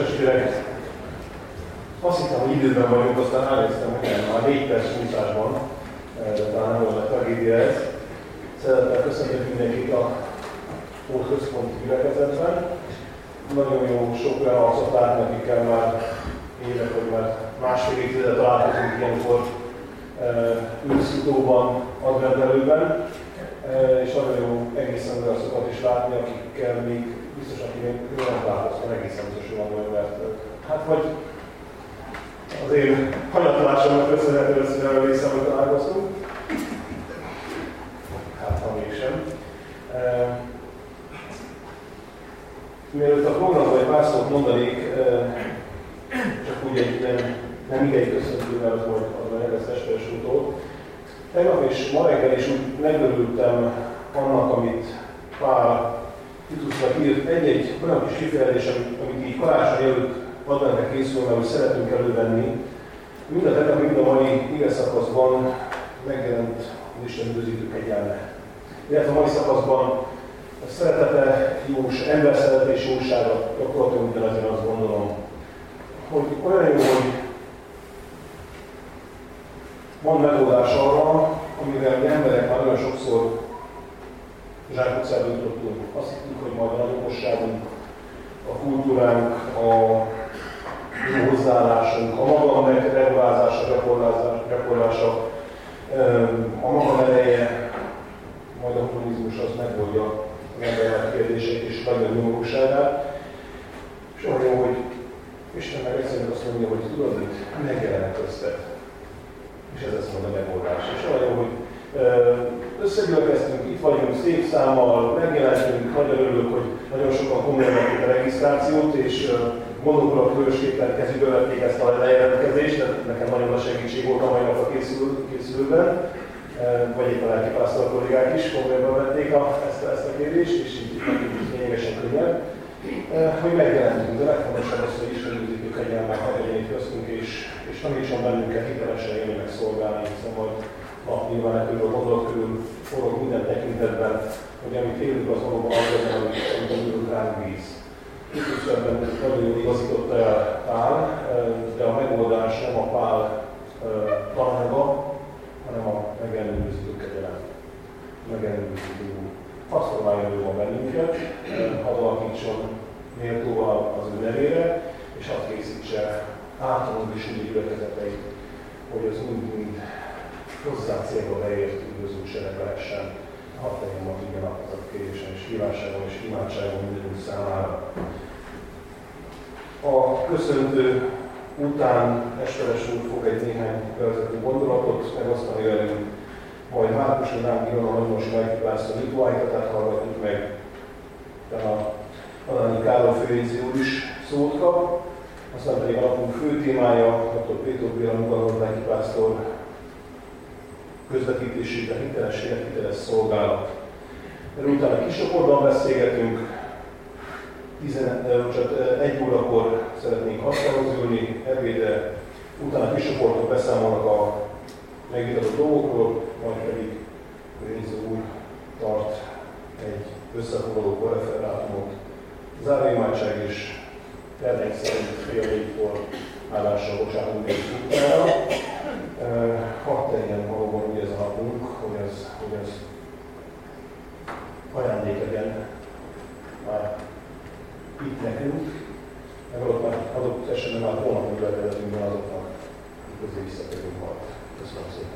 testvérek, azt hittem, hogy időben vagyunk, aztán elnéztem, hogy nem, már 4 perc múltásban, de talán nem volt a tragédia ez. Szeretettel köszöntök mindenkit a Ót Központi Gyülekezetben. Nagyon jó sok olyan arcot látni, akikkel már évek, vagy már másfél évtizede találkozunk ilyenkor őszutóban, adventelőben. És nagyon jó egészen olyaszokat is látni, akikkel még biztos, akik még nem találkoztam, egészen biztos, hogy van olyan, mert hát vagy az én hanyatlásomnak köszönhető össze részem, hogy találkoztunk. Hát, ha mégsem. Mielőtt a programban egy pár szót mondanék, csak úgy egy nem idei köszöntővel, hogy az a testvéres útól. Tegnap és ma reggel is úgy megörültem annak, amit Pál Titusnak írt. Egy olyan kis kifejezés, amit így karácsony előtt adventre készülve, hogy szeretünk elővenni. Mind a tegnap, mind a mai ige szakaszban megjelent az Isten üdvözítő kegyelme. Illetve a mai szakaszban a szeretete, emberszeretés jósága gyakorlatilag ugyanazért azt gondolom, hogy olyan jó, hogy van megoldás arra, amivel mi emberek már olyan sokszor zsákutcába jutottunk. Azt hittük, hogy majd a nagy okosságunk, a kultúránk, a jó hozzáállásunk, a magam megregulázása, gyakorlása, a magam ereje, majd a humanizmus az megoldja az emberek kérdéseit és nagyon nyomorúságát. És olyan jó, hogy Isten meg egyszerűen azt mondja, hogy tudod mit, megjelennek közted. És ez lesz majd a megoldás. És olyan jó, hogy összegyűlkeztünk, itt vagyunk szép számmal, megjelentünk, nagyon örülök, hogy nagyon sokan komolyan vették a regisztrációt, és gondolkodok hősképpen kezükbe vették ezt a lejelentkezést, tehát nekem nagyon nagy segítség volt a mai napra készülőben, vagy éppen a lelkipásztor kollégák is komolyan vették ezt a kérdést, és így lényegesen könnyebb, hogy megjelentünk, de legfontosabb az, hogy Isten üdvözítő kegyelmet legyen itt köztünk, és tanítson bennünket hitelesen élni meg szolgálni, hiszen majd a nyilvánetőről, gondolat körül forog minden tekintetben, hogy amit élünk, az valóban az legyen, amit ülünk ránk víz. Krisztus ebben nagyon jól igazította el Pál, de a megoldás nem a Pál tananyag, hanem a megjelenülőzítő kegyelem. Megjelenülőzítő úr. Azt formálja ő ma bennünket, hadd alakítson méltóval az ő nevére, és hadd készítse általunk is úgy gyülekezeteit, hogy az mind hozzá célba beért üdvözlő sereg lehessen. Hadd legyen ma igen a kérésen és híváságon és imádságon mindenünk számára. A köszöntő után Esperes úr fog egy néhány bevezető gondolatot megosztani velünk, majd Márkus Ránk Ilona Nagymos Lelkipásztor nyitóállítatát hallgatjuk meg, utána Anányi Károly főjegyző úr is szót kap, aztán pedig a napunk fő témája, dr. Péter Béla Nyugalmat lelkipásztor közvetítésében hiteles élet, hiteles szolgálat. Erről utána kis csoportban beszélgetünk, 1 órakor szeretnénk asztalhoz ülni, ebédre, utána kis csoportok beszámolnak a megvitatott dolgokról, majd pedig Réző úr tart egy összefoglaló korreferátumot. Záróimádság és termék szerint fél 4-kor állással bocsátunk egy útjára. Hadd tegyen valóban úgy ez a napunk, hogy ez ajándék legyen már itt nekünk, meg adott esetben már holnap gyülekezetünkben azoknak, közé visszatérünk majd. Köszönöm szépen.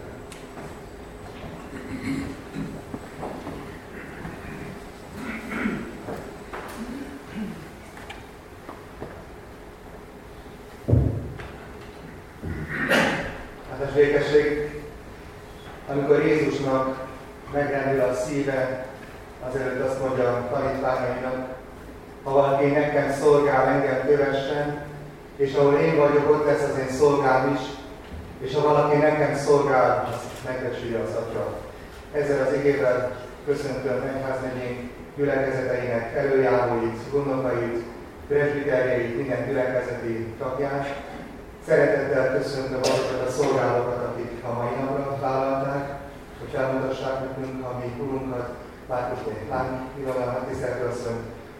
Hát a vékesség, amikor Jézusnak megrendül a szíve, azelőtt azt mondja a tanítványainak, ha valaki nekem szolgál, engem kövessen, és ahol én vagyok, ott lesz az én szolgám is, és ha valaki nekem szolgál, azt megbecsülje az Atya. Ezzel az igével köszöntöm egyházmegyénk gyülekezeteinek előjáróit, gondnokait, presbiterjeit, minden gyülekezeti tagját. Szeretettel köszöntöm azokat a szolgálókat, akik a mai napra vállalták, hogy elmondhassák nekünk a mi urunkat, Márkus Ránk Ilona, tisztelt asszony,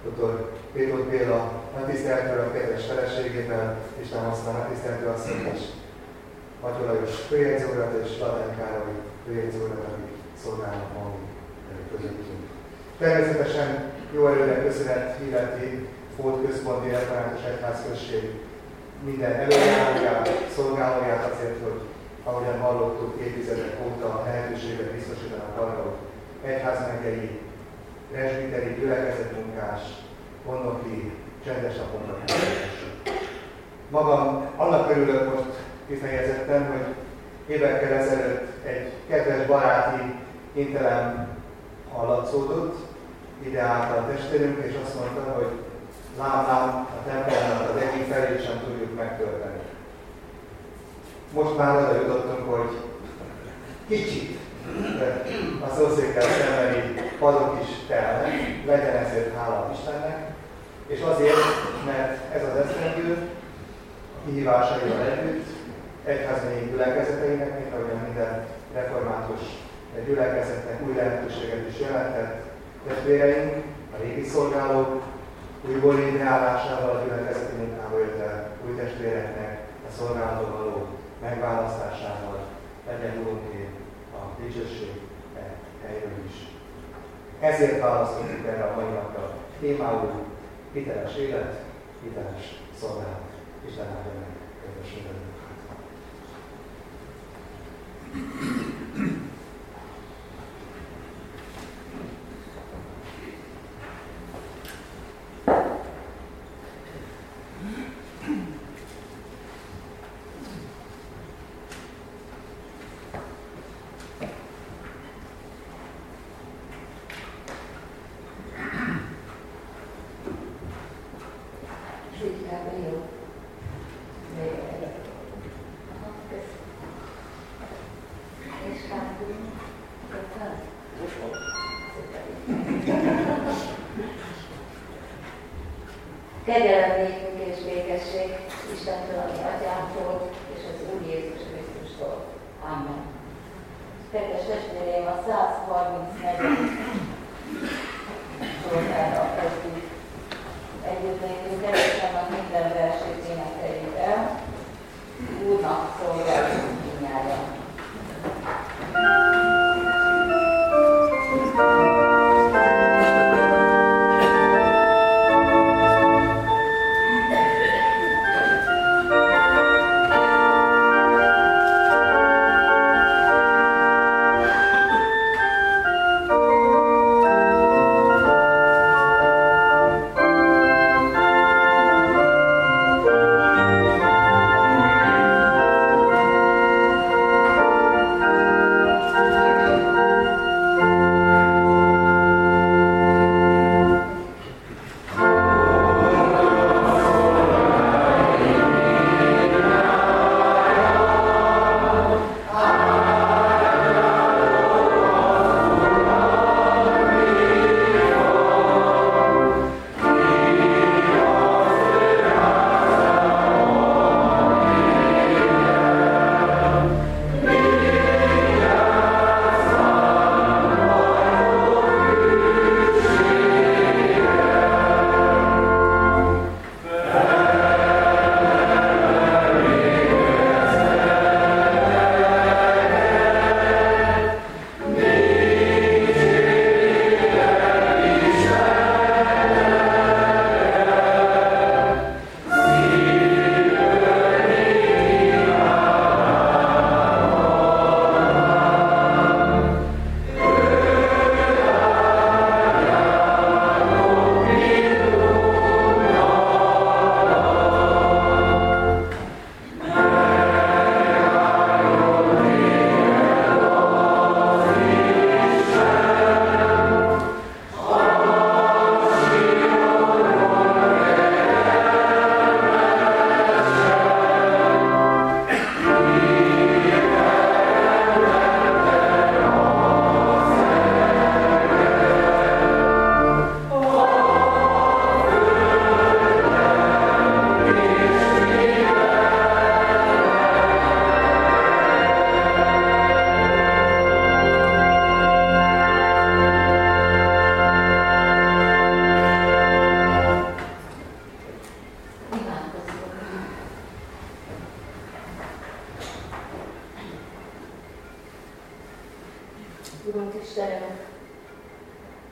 dr. Péter Béla nagytiszteletről a kedves feleségével, Isten hozta a nagytiszteletű asszonyt is, Matyi Lajos főjegyző urat és Ladány Károly főjegyző urat, akik szolgálnak ma közöttünk. Természetesen jó előre köszönet illeti Fót Központi Református Egyházközség minden előjáróját, szolgálóját azért, hogy ahogyan hallottuk, évtizedek óta lehetőséget biztosítanak arra, hogy egyházmegyei, presbiteri, gyülekezetmunkás, gondnoki, csendes naponkat megjelensünk. Magam annak örülök most kifejezetten, hogy évekkel ezelőtt egy kedves baráti intelem hallatszódott, ide állt a testvérünk, és azt mondta, hogy lám, a templomnak az egyik felét sem tudjuk megtölteni. Most már oda jutottunk, hogy kicsit a szószékkel szembeni padok is telnek, legyen ezért hála Istennek, és azért, mert ez az esztendő a kihívásaival együtt egyházmegyei gyülekezeteinek, mint ahogyan minden református gyülekezetnek új lehetőséget is jelentett, testvéreink, a régi szolgálók újból létreállásával a gyülekezeti munkába jött el új testvéreknek a szolgálaton való megválasztásával legyen Urunké a dicsőség helyről is. Ezért választottuk erre a mai napra témául hiteles élet, hiteles szolgálat. Isten áldja meg, kedves mindenünket. Kegyelem nékünk és békesség Istentől, ami Atyánktól és az Úr Jézus Krisztustól. Amen. Kedves testvéreim, a 134. Zsoltárral kezdjük. Együttlétünk keresztülnek minden versét énekeljük el. Úrnak szolgálunk mindnyájan. Thank you.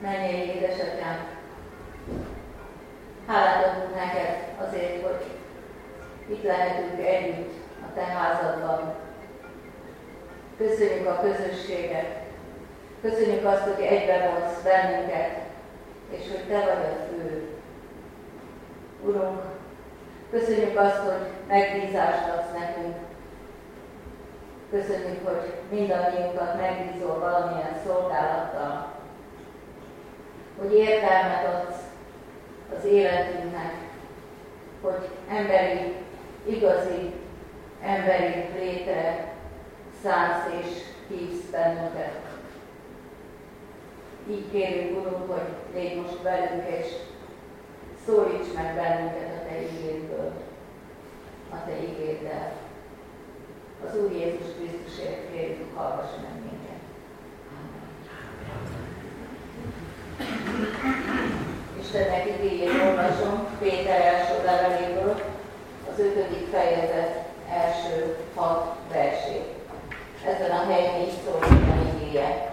mennyei édesatyám, hálát adunk neked azért, hogy itt lehetünk együtt a te házadban. Köszönjük a közösséget, köszönjük azt, hogy egybevonsz bennünket, és hogy te vagy a fő. Urunk, köszönjük azt, hogy megbízást adsz nekünk. Köszönjük, hogy mindannyiunkat megbízol valamilyen szolgálattal, hogy értelmet adsz az életünknek, hogy emberi, igazi, emberi létre szánsz és hívsz bennünket. Így kérünk, Urunk, hogy légy most velünk, és szólíts meg bennünket a te igédből, a te igéddel. Az Úr Jézus Krisztusért kérjük, hallgass meg minket. Istennek igéjét olvasom Péter első leveléből, az 5. fejezet első 6 versét. Ezen a helyen így szól Isten igéje.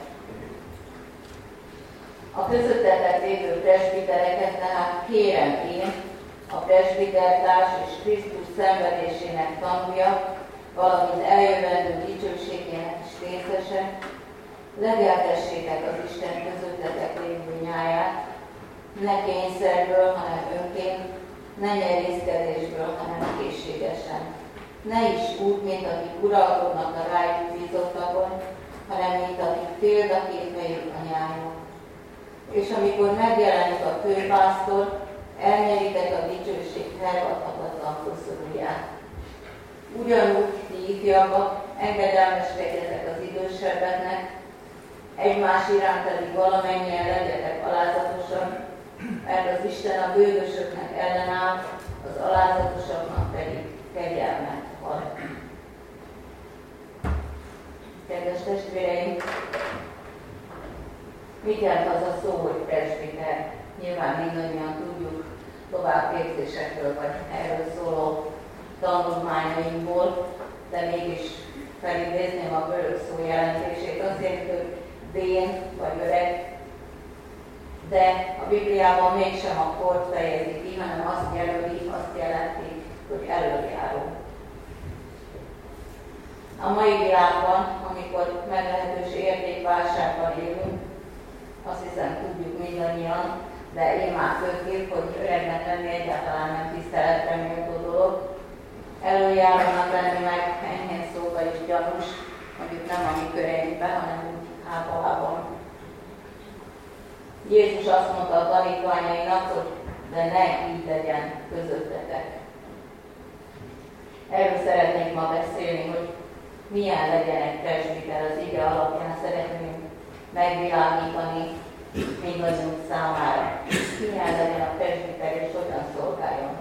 A közöttetek lévő presbitereket tehát kérem én, a presbitertárs és Krisztus szenvedésének tanúja, valamint eljövendő dicsőségének is részese, legeltessétek az Isten közöttetek lévő nyáját, ne kényszerből, hanem önként, ne nyerészkedésből, hanem készségesen. Ne is úgy, mint akik uralkodnak a rájuk bízottakon, hanem mint akik példaképei a nyájon. És amikor megjelenik a főpásztor, elnyeritek a dicsőség felvadhatatlan koszorúját. Ugyanúgy ti ifjabbak, engedelmeskedjetek az idősebbeknek, egymás iránt pedig valamennyien legyetek alázatosan, mert az Isten a bőgösöknek ellenáll, az alázatosaknak pedig kegyelmet ad. Kedves testvéreim, mit jelent az a szó, hogy presbiter? Nyilván mindannyian tudjuk továbbképzésekről, vagy erről szóló tanulmányainkból, de mégis felidézném a görög szó jelentését. Azt jelenti, hogy vén vagy öreg, de a Bibliában mégsem a kort fejezi ki, hanem azt jelenti, hogy előjáró. A mai világban, amikor meglehetős értékválságban élünk, azt hiszem tudjuk mindannyian, de én már főképp, hogy öregnek lenni egyáltalán nem tiszteletre méltó dolog. Előjárónak lenni meg enyhén szóval is gyanús, mondjuk nem a mi köreinkben, hanem úgy általában. Jézus azt mondta a tanítványainak, hogy de ne így legyen közöttetek. Erről szeretnék ma beszélni, hogy milyen legyen egy presbiter, az ige alapján szeretnénk megvilágítani mindannyiunk számára. Milyen legyen a presbiter és hogyan szolgáljon.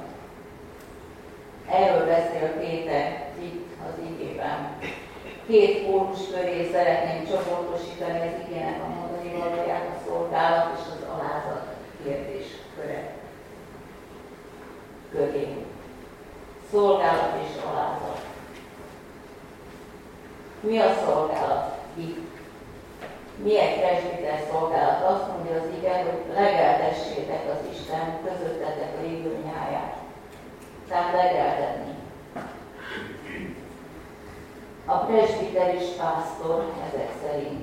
Erről beszél Péter itt az igében. 2 pólus köré szeretném csoportosítani az igének a mondani valóját, a szolgálat és az alázat kérdés köré. Szolgálat és alázat. Mi a szolgálat itt? Mi egy presbiter szolgálat? Azt mondja az ige, hogy legeltessétek az Isten közöttetek lévő nyáját. Tehát legeltetni. A presbiter és pásztor ezek szerint.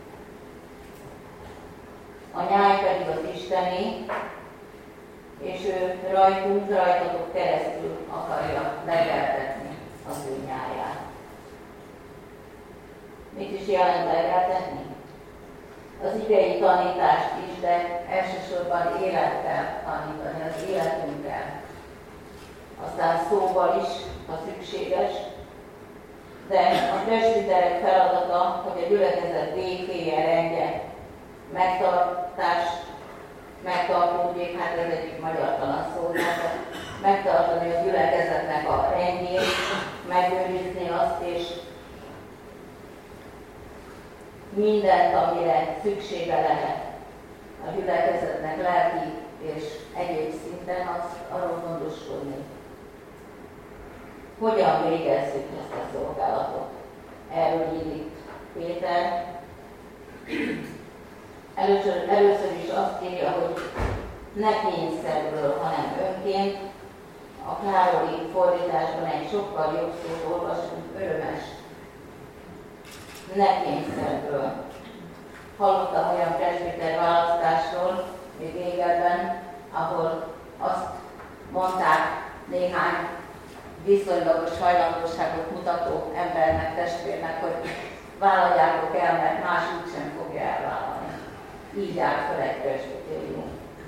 A nyáj pedig az Istené, és ő rajtatok keresztül akarja legeltetni az ő nyáját. Mit is jelent legeltetni? Az idei tanítást is, de elsősorban élettel tanítani, az életünkkel. Aztán szóval is, ha szükséges, de a presbiterek feladata, hogy a gyülekezet békéje, rendje, megtartódjék, hát ez egyik magyartalan szó, megtartani a gyülekezetnek a rendjét, megőrizni azt, és mindent, amire szüksége lehet a gyülekezetnek lelki és egyéb szinten, arról gondoskodni. Hogyan végezzük ezt a szolgálatot? Erről ír itt Péter. Először is azt írja, hogy ne kényszerből, hanem önként. A Károli fordításban egy sokkal jobb szót olvasunk, örömes. Ne kényszerből. Hallottam olyan presbiter választásról, még régebben, ahol azt mondták néhány viszonylagos hajlandóságot mutató embernek, testvérnek, hogy vállaljátok el, mert más úgysem fogja elvállalni. Így áll fel egy presbitérium.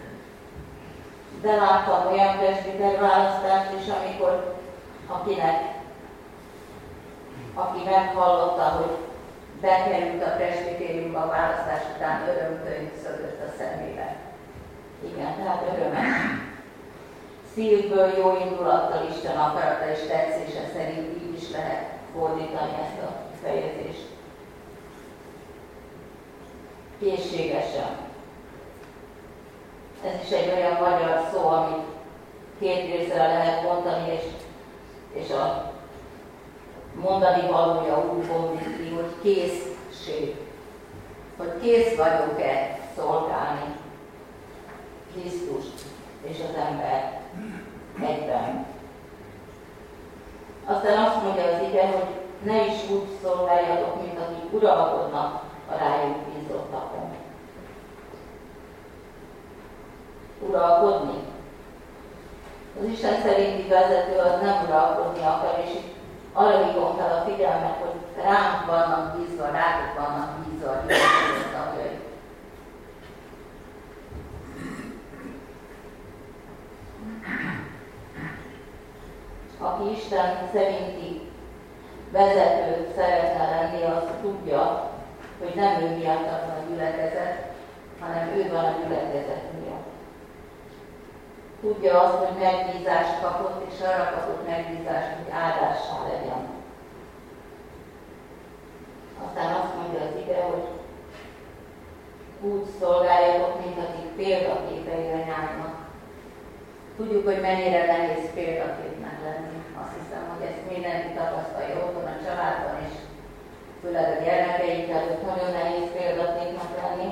De láttam olyan presbiter választást is, amikor aki meghallotta, hogy bekerült a presbitériumba a választás után, örömkönyv szögött a szemébe. Igen, tehát örömes. Szívből, jó indulattal, Isten akarata és tetszése szerint így is lehet fordítani ezt a fejezést. Készségesen. Ez is egy olyan magyar szó, amit két részre lehet mondani, és a mondani valója úgy bomlik ki, hogy készség. Hogy kész vagyok-e szolgálni Krisztust és az ember egyben. Aztán azt mondja az ige, hogy ne is úgy szolgáljatok, mint akik uralkodnak a rájuk bízottakon. Uralkodni? Az Isten szerinti vezető az nem uralkodni akar, és itt arra hívom fel a figyelmet, hogy ránk vannak bízva, rátok vannak bízva a gyülekezet tagjai. Aki Isten szerinti vezető szeretne lenni, az tudja, hogy nem ő miatt van a gyülekezet, hanem ő van a gyülekezet miatt. Tudja azt, hogy megbízást kapott, és arra kapott megbízást, hogy áldássá legyen. Aztán azt mondja az ige, hogy úgy szolgáljatok, mint akik példaképei anyáknak. Tudjuk, hogy mennyire nehéz példaképnek lenni. Azt hiszem, hogy ezt mindenki tapasztalja otthon a családban, és főleg a gyermekeink előtt nagyon nehéz példaképnek lenni.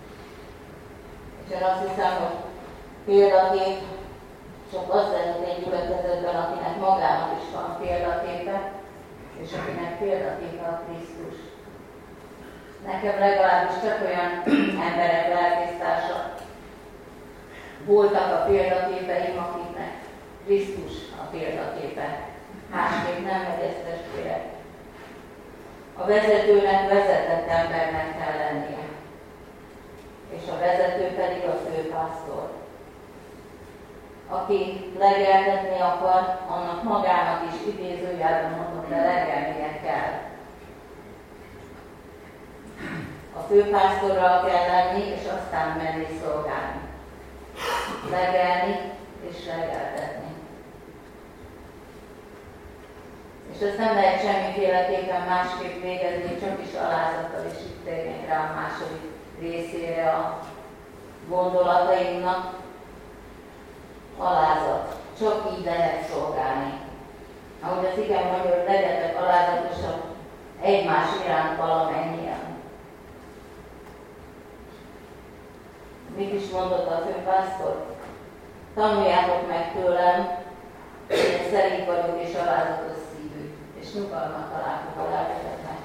És én azt hiszem, hogy példakép csak az lehet egy gyülekezetben, akinek magának is van példaképe, és akinek példaképe a Krisztus. Nekem legalábbis csak olyan emberek, lelkésztársak voltak a példaképeim, akiknek Krisztus a példaképe. Másképp nem megy ezt, testvérek. A vezetőnek vezetett embernek kell lennie, és a vezető pedig a főpásztor. Aki legeltetni akar, annak magának is idézőjelben mondom, de legelnie kell. A főpásztorral kell lenni, és aztán menni szolgálni. Legelni és legeltetni. És ezt nem lehet semmiféleképpen másképp végezni, csak is alázattal, és itt térjünk rá a második részére a gondolatainknak. Alázat. Csak így lehet szolgálni. Ahogy az igen mondja, hogy legyetek alázatosak egymás iránt valamennyien. Mit is mondott a főpásztor? Tanuljátok meg tőlem, hogy én szerint vagyok és alázatos szívű, és nyugalmat találtok a lelketeknek.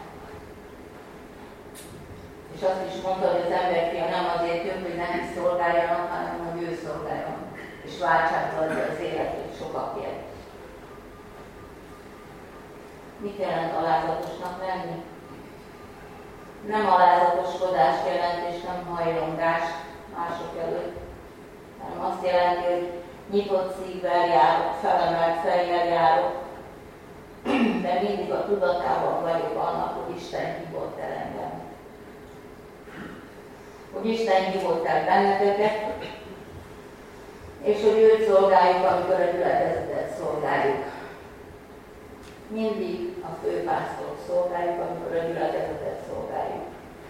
És azt is mondta, hogy az emberfia nem azért jött, hogy neki szolgáljanak, hanem hogy ő szolgáljon, és váltságba adja az életét sokakért. Mit jelent alázatosnak lenni? Nem alázatoskodást jelent, és nem hajlongást mások előtt, hanem azt jelenti, hogy nyitott szívvel járok, felemelt fejjel járok, de mindig a tudatában vagyok annak, hogy Isten hívott el engem. Hogy Isten hívott el benneteket, és hogy őt szolgáljuk, amikor a gyülekezetet szolgáljuk. Mindig a főpásztort szolgáljuk, amikor a gyülekezetet szolgáljuk.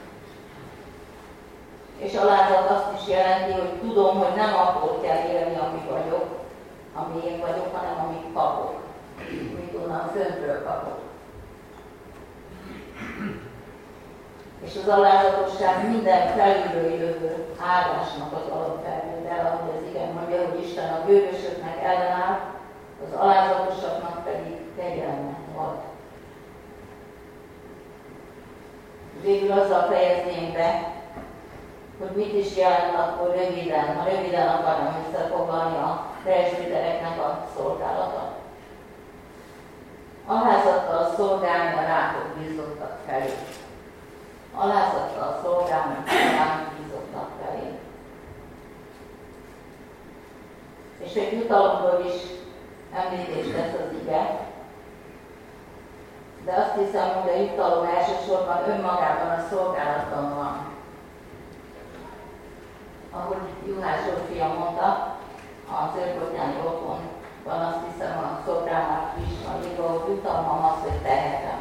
És alázat azt is jelenti, hogy tudom, hogy nem akkor kell élni, ami vagyok, ami én vagyok, hanem amit kapok. Mit onnan föntről kapok. és az alázatosság minden felülről jövő áldásnak az alapfelvétele, ahogy az igen mondja, hogy Isten a bőgösöknek ellenáll, az alázatosaknak pedig kegyelmet ad. Végül azzal fejezném be, hogy mit is jelent akkor röviden, ha röviden akarom összefoglalni a presbitereknek a szolgálata. Alázattal szolgálni a rákot bízottak felé. Alázattal szolgálni a ránk bízottak felé. És egy jutalomról is említést tesz az ige, de azt hiszem, hogy a jutalom elsősorban önmagában a szolgálaton van. Ahogy Juhász Zsófia mondta, az Őrkottyáni otthonban azt hiszem a szolgálat is van írva, hogy jutalmam az, hogy tehetem.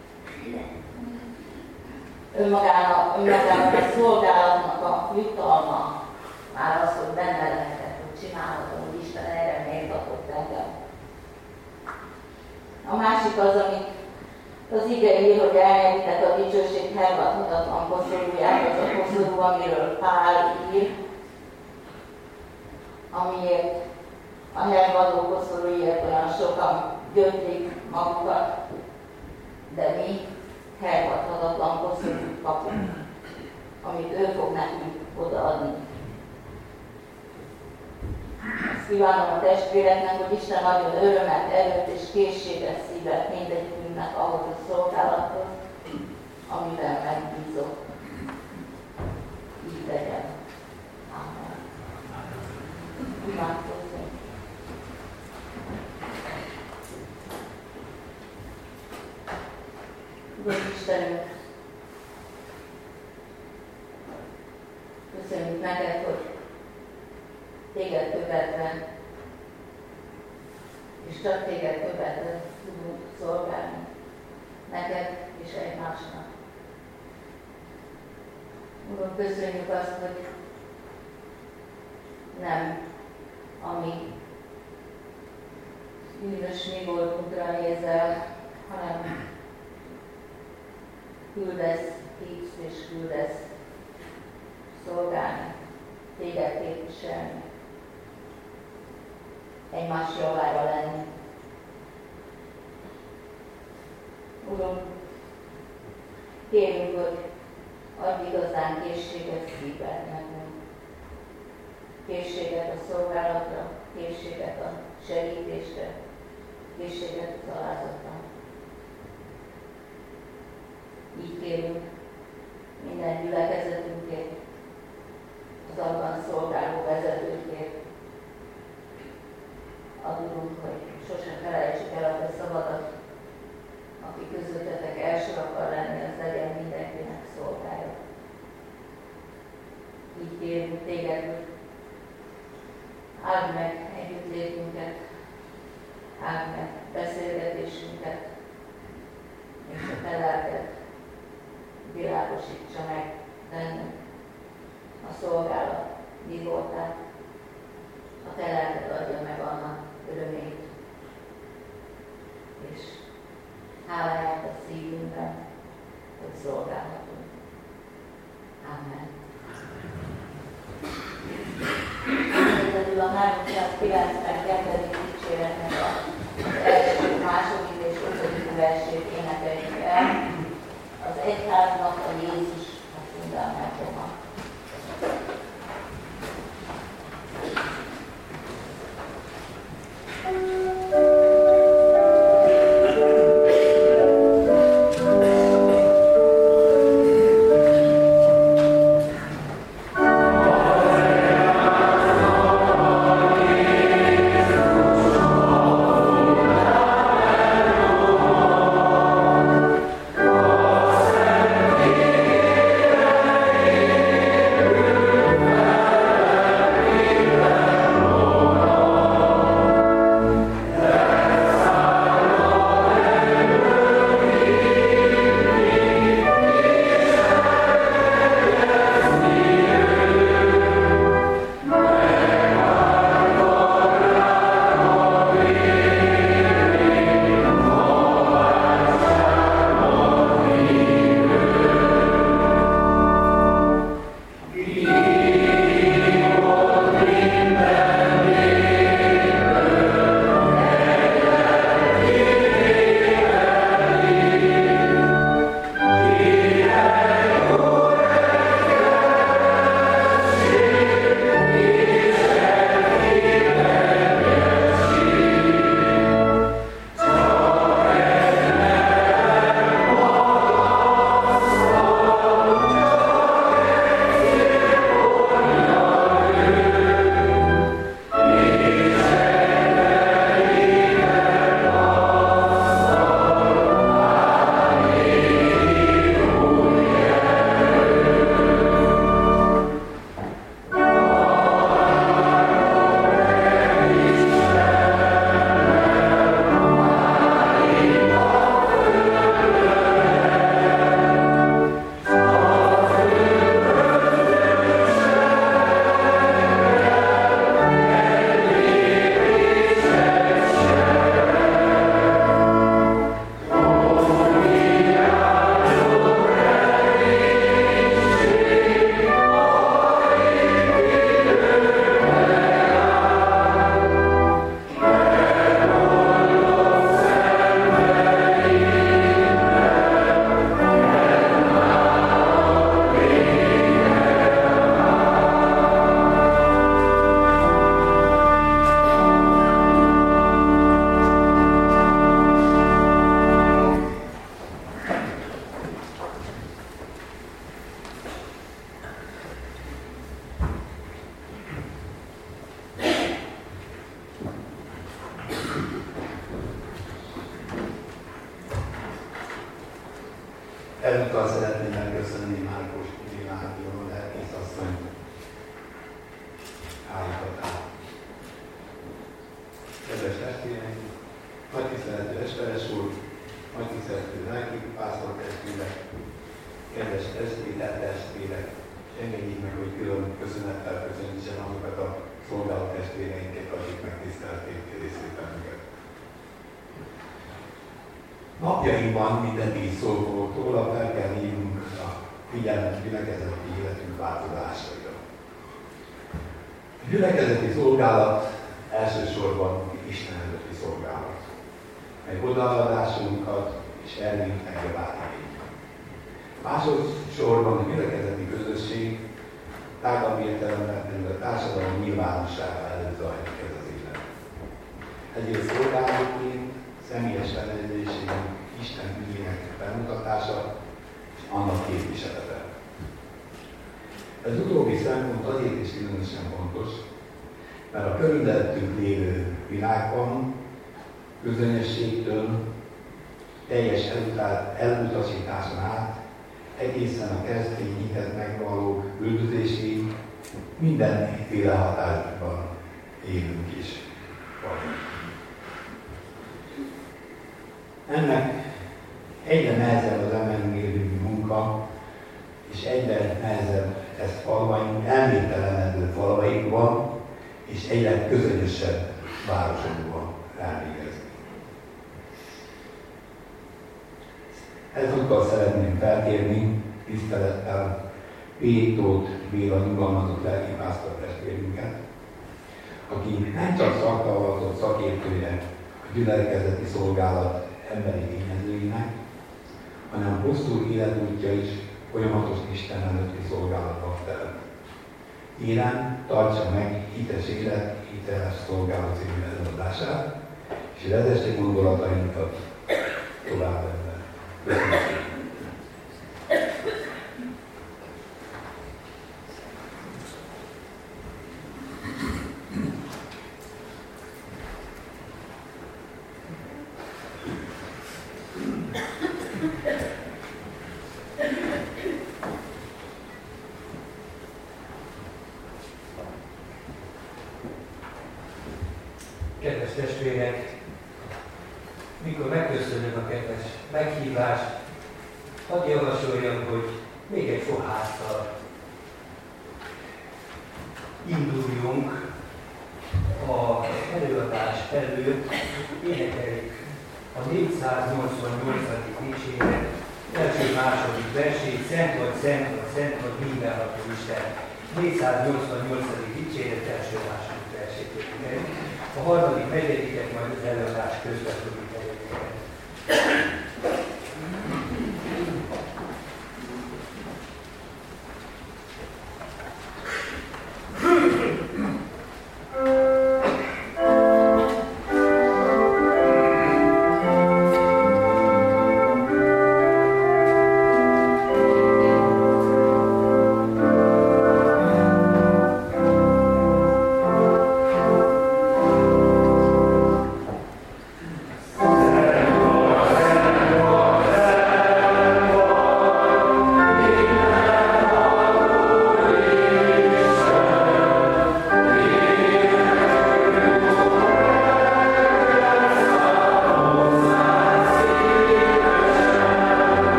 Önmagában a szolgálatnak a jutalma már az, hogy benne lehetek, hogy csinálhatom, hogy Isten erre méltatott engem. A másik az, amit az ige ír, hogy elnyeritek a dicsőség hervadhatatlan koszorúját, az a koszorú, amiről Pál ír, amiért a hervadó koszorúiért olyan sokan gyötrik magukat, de mi hervadhatatlan koszorút kapunk, amit ő fog nekünk odaadni. Azt kívánom a testvéreknek, hogy Isten adjon örömet, erőt és készséges szívet mindegyikünknek ahhoz a szolgálathoz, amiben megbízott. Így legyen. Amen. Imádkozzunk. Uram Istenünk, köszönjük neked, hogy téged követve, és csak téged követve tudunk szolgálni, neked és egymásnak. Uram, köszönjük azt, hogy nem a mi bűnös mi voltunkra nézel, hanem küldesz, hívsz és küldesz szolgálni, téged képviselni, egymás javára lenni. Uram, kérünk, hogy adj igazán készséget szíved nekünk. Készséget a szolgálatra, készséget a segítésre, készséget az alázatra. Így kérünk minden gyülekezetünkért, az abban szolgáló vezetőkért. Adunk, hogy sosem felejtsük el a te szavadat, aki közöttetek első akar lenni, az legyen mindenkinek szolgálja. Így kérünk téged, hogy áld meg együttlétünket, áld meg beszélgetésünket, és a te lelked világosítsa meg bennünk a szolgálat mi voltát, a te lelked adja meg annak örömét, és háláját a szívünkben, hogy szolgálhatunk. Amen. Egyedül a 392. dicséretnek az első, második és ötödik versét énekeljük el. Az egyháznak a Jézus a fundamentumma. Oh, Ezúttal szeretném megköszönni Márkos Világjon, lelkész asszony állítotát. Kedves testvéreim, nagy tiszteletű Esperes úr, nagy tiszteletű lelki pásztor testvérek, kedves testvérek, és engedjék meg, hogy külön köszönettel köszöntsem azokat a szolgáló testvéreinket, akik megtisztelték részvételünket. Napjainkban mindenki is szó volt róla, fel kell hívnunk a figyelmet gyülekezeti életünk változásaira. A gyülekezeti szolgálat elsősorban Isten előtti szolgálat, mely odaadásunkat és erőnk megjavát igényel. Másodszorban a gyülekezeti közösség tágabb értelemben pedig a társadalom nyilvánossága előtt zajlik ez az élet. Ezért szolgálóként személyes felelősségünk Isten ügyének bemutatása és annak képviselete. Ez utóbbi szempont azért is különösen fontos, mert a körülöttünk lévő világban közönösségtől teljes elutasításon át egészen a keresztény hitet megvaló üldözésig mindenféle hatásban élünk is vagyunk. Ennek egyre nehezebb az emelmérői munka, és egyre nehezebb ezt elménytelenedő falvainkban, és egyre közönösebb városokban elvégezni. Ezúttal szeretném felkérni tisztelettel P. Tóth Béla nyugalmazott lelkipásztor testvérünket, aki nem csak szakavatott szakértője a gyülekezeti szolgálat emberi tényezőinek, hanem hosszú életútja is folyamatos Isten előtti szolgálatban telt. Kérem, tartsa meg hites élet, hiteles szolgálat című előadását, és vezesse gondolatainkat tovább ebben. Köszönöm szépen! Kedves testvérek, mikor megköszönjük a kedves meghívást, hadd javasoljam, hogy még egy foháttal induljunk az előadás előtt, énekeljük a 488. dicséret első-második versét, Szent vagy, Szent vagy, Szent vagy, mindenható Isten. 488. dicséret első-második versét énekeljük. A harmadik, negyediket majd az előadás közben fogjuk elénekelni. Szent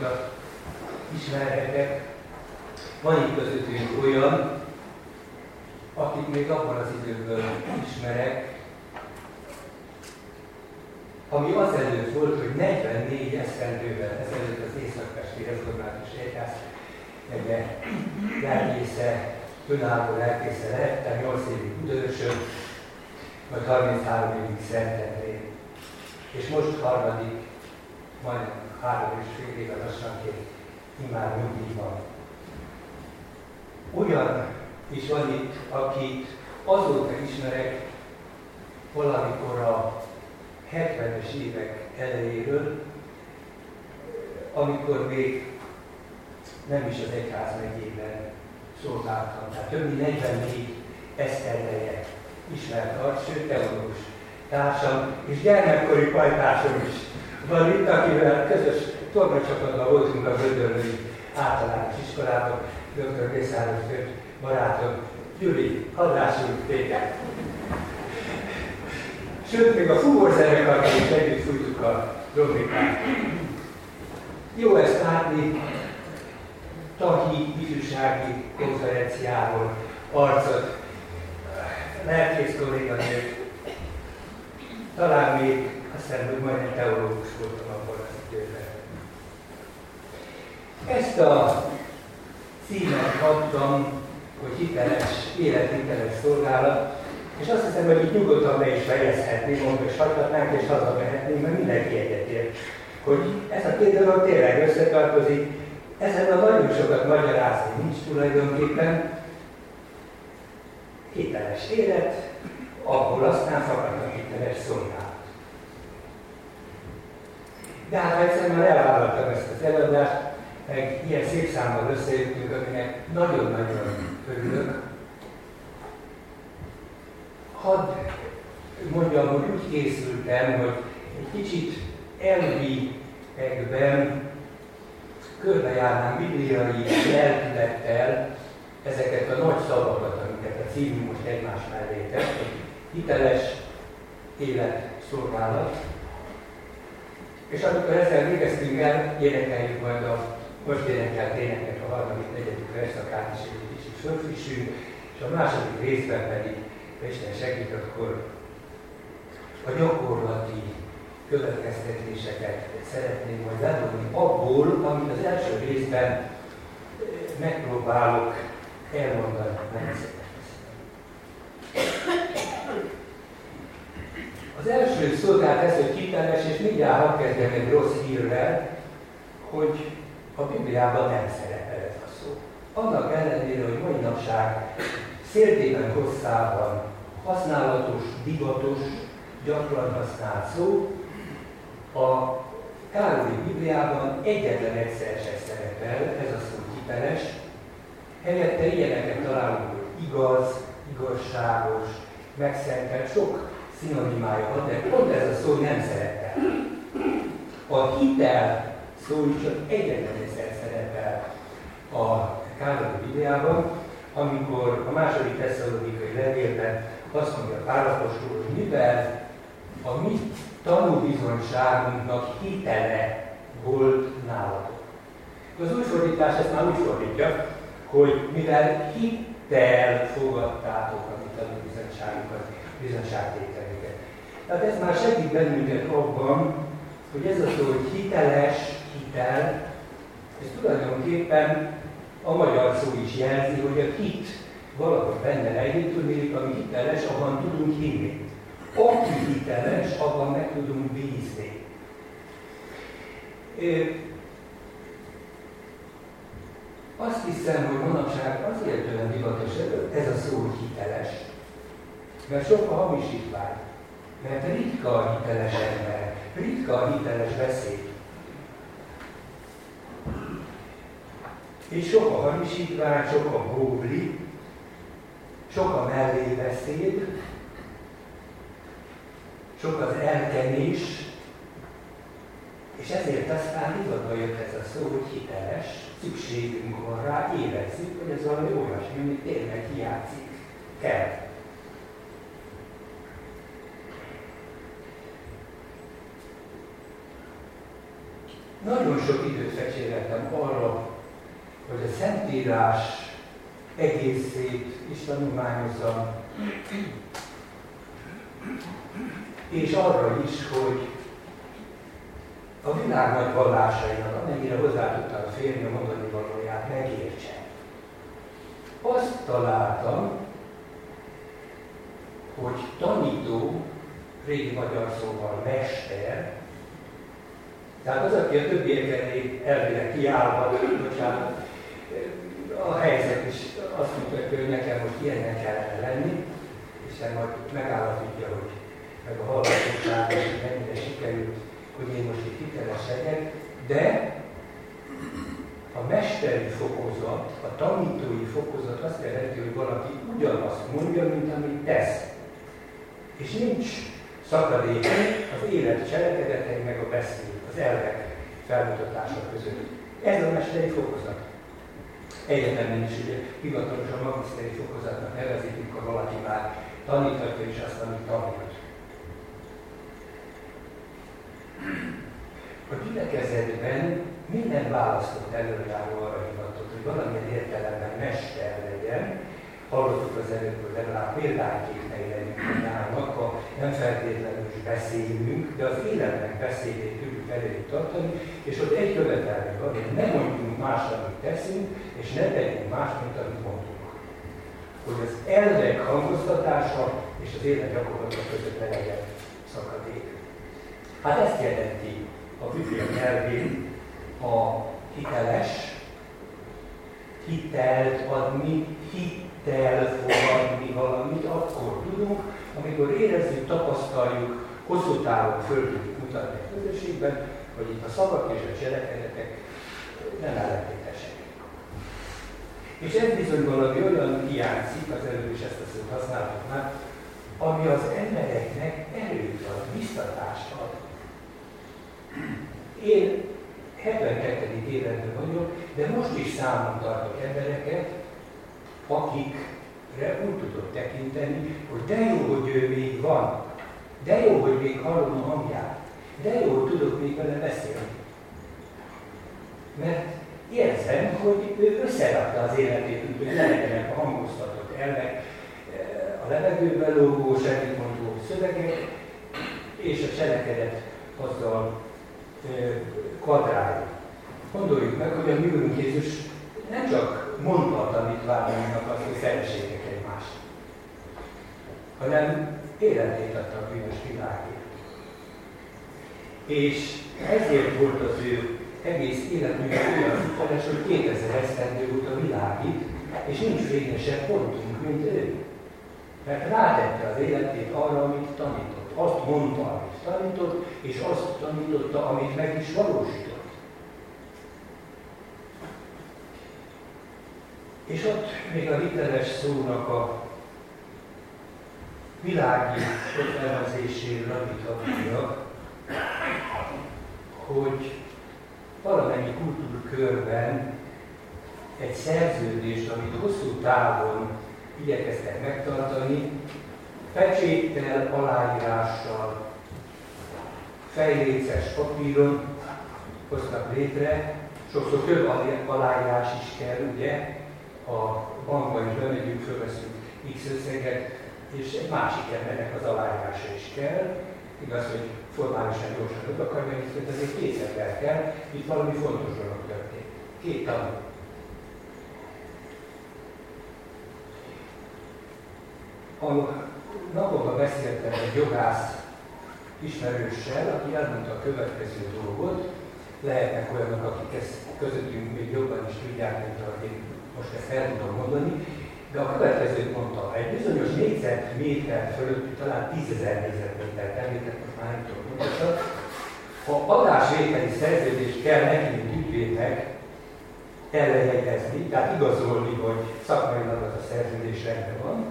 utat ismerhetek. Van itt közöttünk olyan, akit még abban az időből ismerek, ami azelőtt volt, hogy 44 esztendővel ezelőtt az Észak-Pesti Református Egyház megye lelkésze, önálló lelkésze lettem, 8 évig Budaörsön, majd 33 évig Szentendrén. És most harmadik, majdnem 3,5 éve lassanként immár nyugdíjban. Olyan is van itt, akit azóta ismerek valamikor a 70-es évek elejéről, amikor még nem is az egyházmegyében szolgáltam. Tehát több mint 44 esztendeje ismert arc, sőt teológus társam és gyermekkori pajtásom is van itt, akivel közös tornacsapatban voltunk a Gödöllői általános iskolában, dr. Mészáros barátom, Gyuri, hadd lássunk téged! Sőt, még a fuvorzenekarral is együtt fújtuk a trombitát. Jó ezt látni, tahi ifjúsági konferenciáról arcot, lelkész kolléganőt, talán még azt hiszem, hogy majdnem teológus voltam abban az időben. Ezt a címet kaptam, hogy hiteles, élethiteles szolgálat, és azt hiszem, hogy itt nyugodtan be is fejezhetnénk, mondjuk is hagyhatnánk és hazamehetnénk, mert mindenki egyetért, hogy ez a két dolog tényleg összetartozik, ezen a nagyon sokat magyarázni nincs tulajdonképpen. Hiteles élet, abból aztán fakad a hiteles szolgálat. De hát egyszerűen már elvállaltam ezt az eladást, meg ilyen szép számmal összejöttünk, aminek nagyon-nagyon örülök. Hadd mondjam, hogy úgy készültem, hogy egy kicsit elviekben körbejárnám bibliai lelkülettel ezeket a nagy szavakat, amiket a cím most egymás mellé tett, hogy hiteles élet, szolgálat. És amikor ezzel végeztünk el, énekeljük majd most énekelt éneknek a harmadik, negyedik verszakát is egy kicsit fölfrissünk, és a második részben pedig, ha Isten segít, akkor a gyakorlati következtetéseket szeretném majd levonni abból, amit az első részben megpróbálok elmondani. Az első szó tehát ez, hogy hiteles, és mindjárt hadd kezdjem egy rossz hírrel, hogy a Bibliában nem szerepel ez a szó. Annak ellenére, hogy mai napság széltében hosszában használatos, divatos, gyakran használt szó, a Károlyi Bibliában egyetlen egyszer se szerepel ez a szó hiteles, helyette ilyeneket találunk, hogy igaz, igazságos, megszentelt, sok szinonimája van, de pont ez a szó nem szerepel. A hitel szó is csak egyetlen egyszer szerepel a Károlyi Bibliában, amikor a második Tesszalonikai levélben azt mondja Pál apostol, hogy mivel a mi tanúbizonyságunknak hitele volt nálatok. Az új fordítás ezt már úgy fordítja, hogy mivel hittel fogadtátok a mi tanúbizonyságunkat, bizonyságtételeket. Tehát ez már segít bennünket abban, hogy ez a szó, hogy hiteles, hitel, ez tulajdonképpen a magyar szó is jelzi, hogy a hit valahogy benne lejjét, tudnék, ami hiteles, abban tudunk hinni. Aki hiteles, abban meg tudunk bízni. Azt hiszem, hogy manapság azért olyan divatos ez a szó, hogy hiteles, mert sok a hamisítvány, mert ritka a hiteles ember, ritka a hiteles beszéd. És sok a hamisítvány, sok a góbli, sok a mellébeszéd, sok az elkenés, és ezért aztán divatba jött ez a szó, hogy hiteles, szükségünk van rá, érezzük, hogy ez valami olyasmi, amit tényleg hiányzik kell. nagyon sok időt fecséreltem arra, hogy a Szentírás egészét is tanulmányozzam, és arra is, hogy a világ nagy vallásainak, amennyire hozzá tudtam férni a mondani valóját, megértsem. Azt találtam, hogy tanító, régi magyar szóval mester, tehát az, aki a többiek elé elvileg kiállva, bocsánat, a helyzet is azt mutatja, hogy nekem most ilyennek kellene lenni, hiszen majd megállapítja, hogy meg a hallgatóság, és mennyire sikerült, hogy én most itt hiteles legyek, de a mesteri fokozat, a tanítói fokozat azt jelenti, hogy valaki ugyanazt mondja, mint amit tesz. És nincs szakadék az élet cselekedetei meg a beszéd, az elvek felmutatása között. Ez a mesteri fokozat. Egyetemen is ugye hivatalosan magiszteri fokozatnak nevezik, amikor valaki már taníthatja is azt, amit tanult. A gyülekezetben minden választott előjáró arra hivatott, hogy valamilyen értelemben mester legyen. Hallottuk az előbb, hogy legalább példányképei legyünk magának, ha nem feltétlenül is beszélünk, de az életnek beszédét tudjuk elég tartani, és ott egy követelmény van, hogy ne mondjunk más, amit teszünk, és ne tegyünk más, mint amit mondunk. Hogy az elvek hangoztatása és az élet gyakorlata között ne legyen szakadék. Hát ezt jelenti a Biblia nyelvén a hiteles, hitelt adni, hittel fogadni valamit, akkor tudunk, amikor érezzük, tapasztaljuk, hosszú távon föl tudjuk mutatni a közösségben, hogy itt a szavak és a cselekedetek nem ellentétesek. És ez bizony valami olyan hiányzik, az előbb is ezt a szót használtuk már, ami az embereknek erőt ad, biztatást ad. Én 72. életben vagyok, de most is számon tartok embereket, akikre úgy tudok tekinteni, hogy de jó, hogy ő még van, de jó, hogy még hallom a hangját, de jó, hogy tudok még vele beszélni. Mert érzem, hogy ő összerakta az életét, úgy, hogy legyenek a hangoztatott elvek, a levegőben lógó, semmit mondó szövegek, és a cselekedet azzal kvadrálja. Gondoljuk meg, hogy a mi Úrunk Jézus nem csak mondta a tanítványainak azt, hogy szeressétek egymást, hanem életét adta a bűnös világért. És ezért volt az ő egész életműve olyan hiteles, hogy 2000 esztendő óta világít, és nincs fényesebb pontunk, mint ő. Mert rátette az életét arra, amit tanított. Azt mondta, amit tanított, és azt tanította, amit meg is valósított. És ott még a hiteles szónak a világi értelmezésére annyit adjak, hogy valamennyi kultúrkörben egy szerződést, amit hosszú távon igyekeztek megtartani, pecséttel, aláírással, fejléces papíron hoztak létre, sokszor több aláírás is kell, ugye, a bankba is bemegyünk, fölveszünk X összeget, és egy másik embernek az aláírása is kell. Igaz, hogy formálisan gyorsan oda akarja, viszont azért kétszer kell, itt valami fontos dolog történt. Két tanul. A napokban beszéltem egy jogász ismerőssel, aki elmondta a következő dolgot. Lehetnek olyanok, akik ezt közöttünk még jobban is tudják, mint ahogy én most ezt el tudom mondani, de a következőt mondta, egy bizonyos négyzetméter fölött, talán 10 000 négyzetmétert említett, most már nem tudom pontosan, ha adásvételi szerződést kell neki, mint ügyvédnek ellenjegyezni, tehát igazolni, hogy szakmailag az a szerződés rendben van,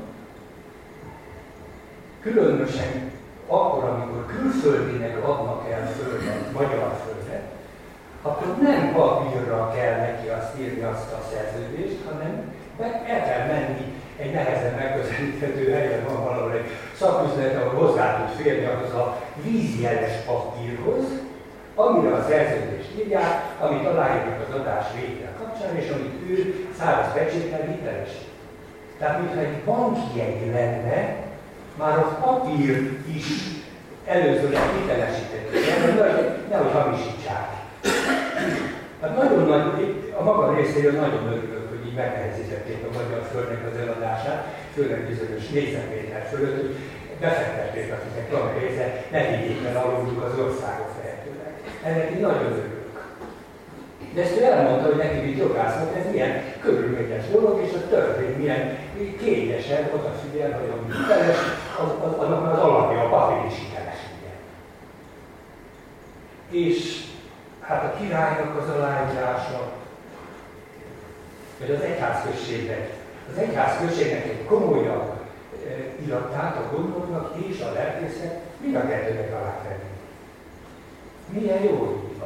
különösen akkor, amikor külföldinek adnak el földet, magyar földet, akkor nem papírra kell neki azt írni azt a szerződést, hanem el kell menni egy nehezen megközelíthető helyen, van valahol egy szaküzlet, ahol hozzá tud férni ahhoz a vízjeles papírhoz, amire a szerződést írják, amit aláírnak az adás vétel kapcsán, és amit ő száraz pecséttel hitelesít. Tehát, mintha egy bankjegy lenne, már a papír is előzőleg hitelesített, nehogy hamisítsák. Hát nagyon nagy, a maga részéről nagyon örülök, hogy így megnehezítették a magyar földnek az eladását, főleg bizonyos négyzetméter fölött, hogy befektették, akiknek van része, ne vigyék el aluljuk az országot lehetőleg. Ennek így nagyon örülök. De ezt ő elmondta, hogy neki, mint jogásznak, ez milyen körülményes dolog, és a törvény milyen kényesen odafigyel, hogy a hiteles, annak az alapja, a papír is hiteles. És hát a királynak az aláírása, vagy az egyházközségnek. Az egyházközségnek egy komolyabb iratát a gondoknak és a lelkésznek mind a kettőnek alá tenni. Milyen jó így van.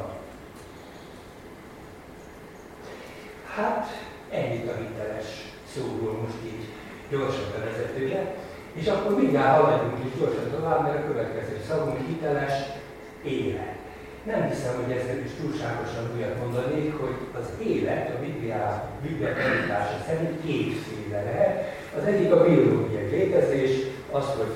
Hát ennyit a hiteles szóról most így gyorsan bevezetőre, és akkor mindjárt haladjunk is gyorsan tovább, mert a következő szavunk hiteles élet. Nem hiszem, hogy ezzel is túlságosan újat mondanék, hogy az élet a Biblia tanítása szerint kétféle lehet. Az egyik a biológiai létezés, az, hogy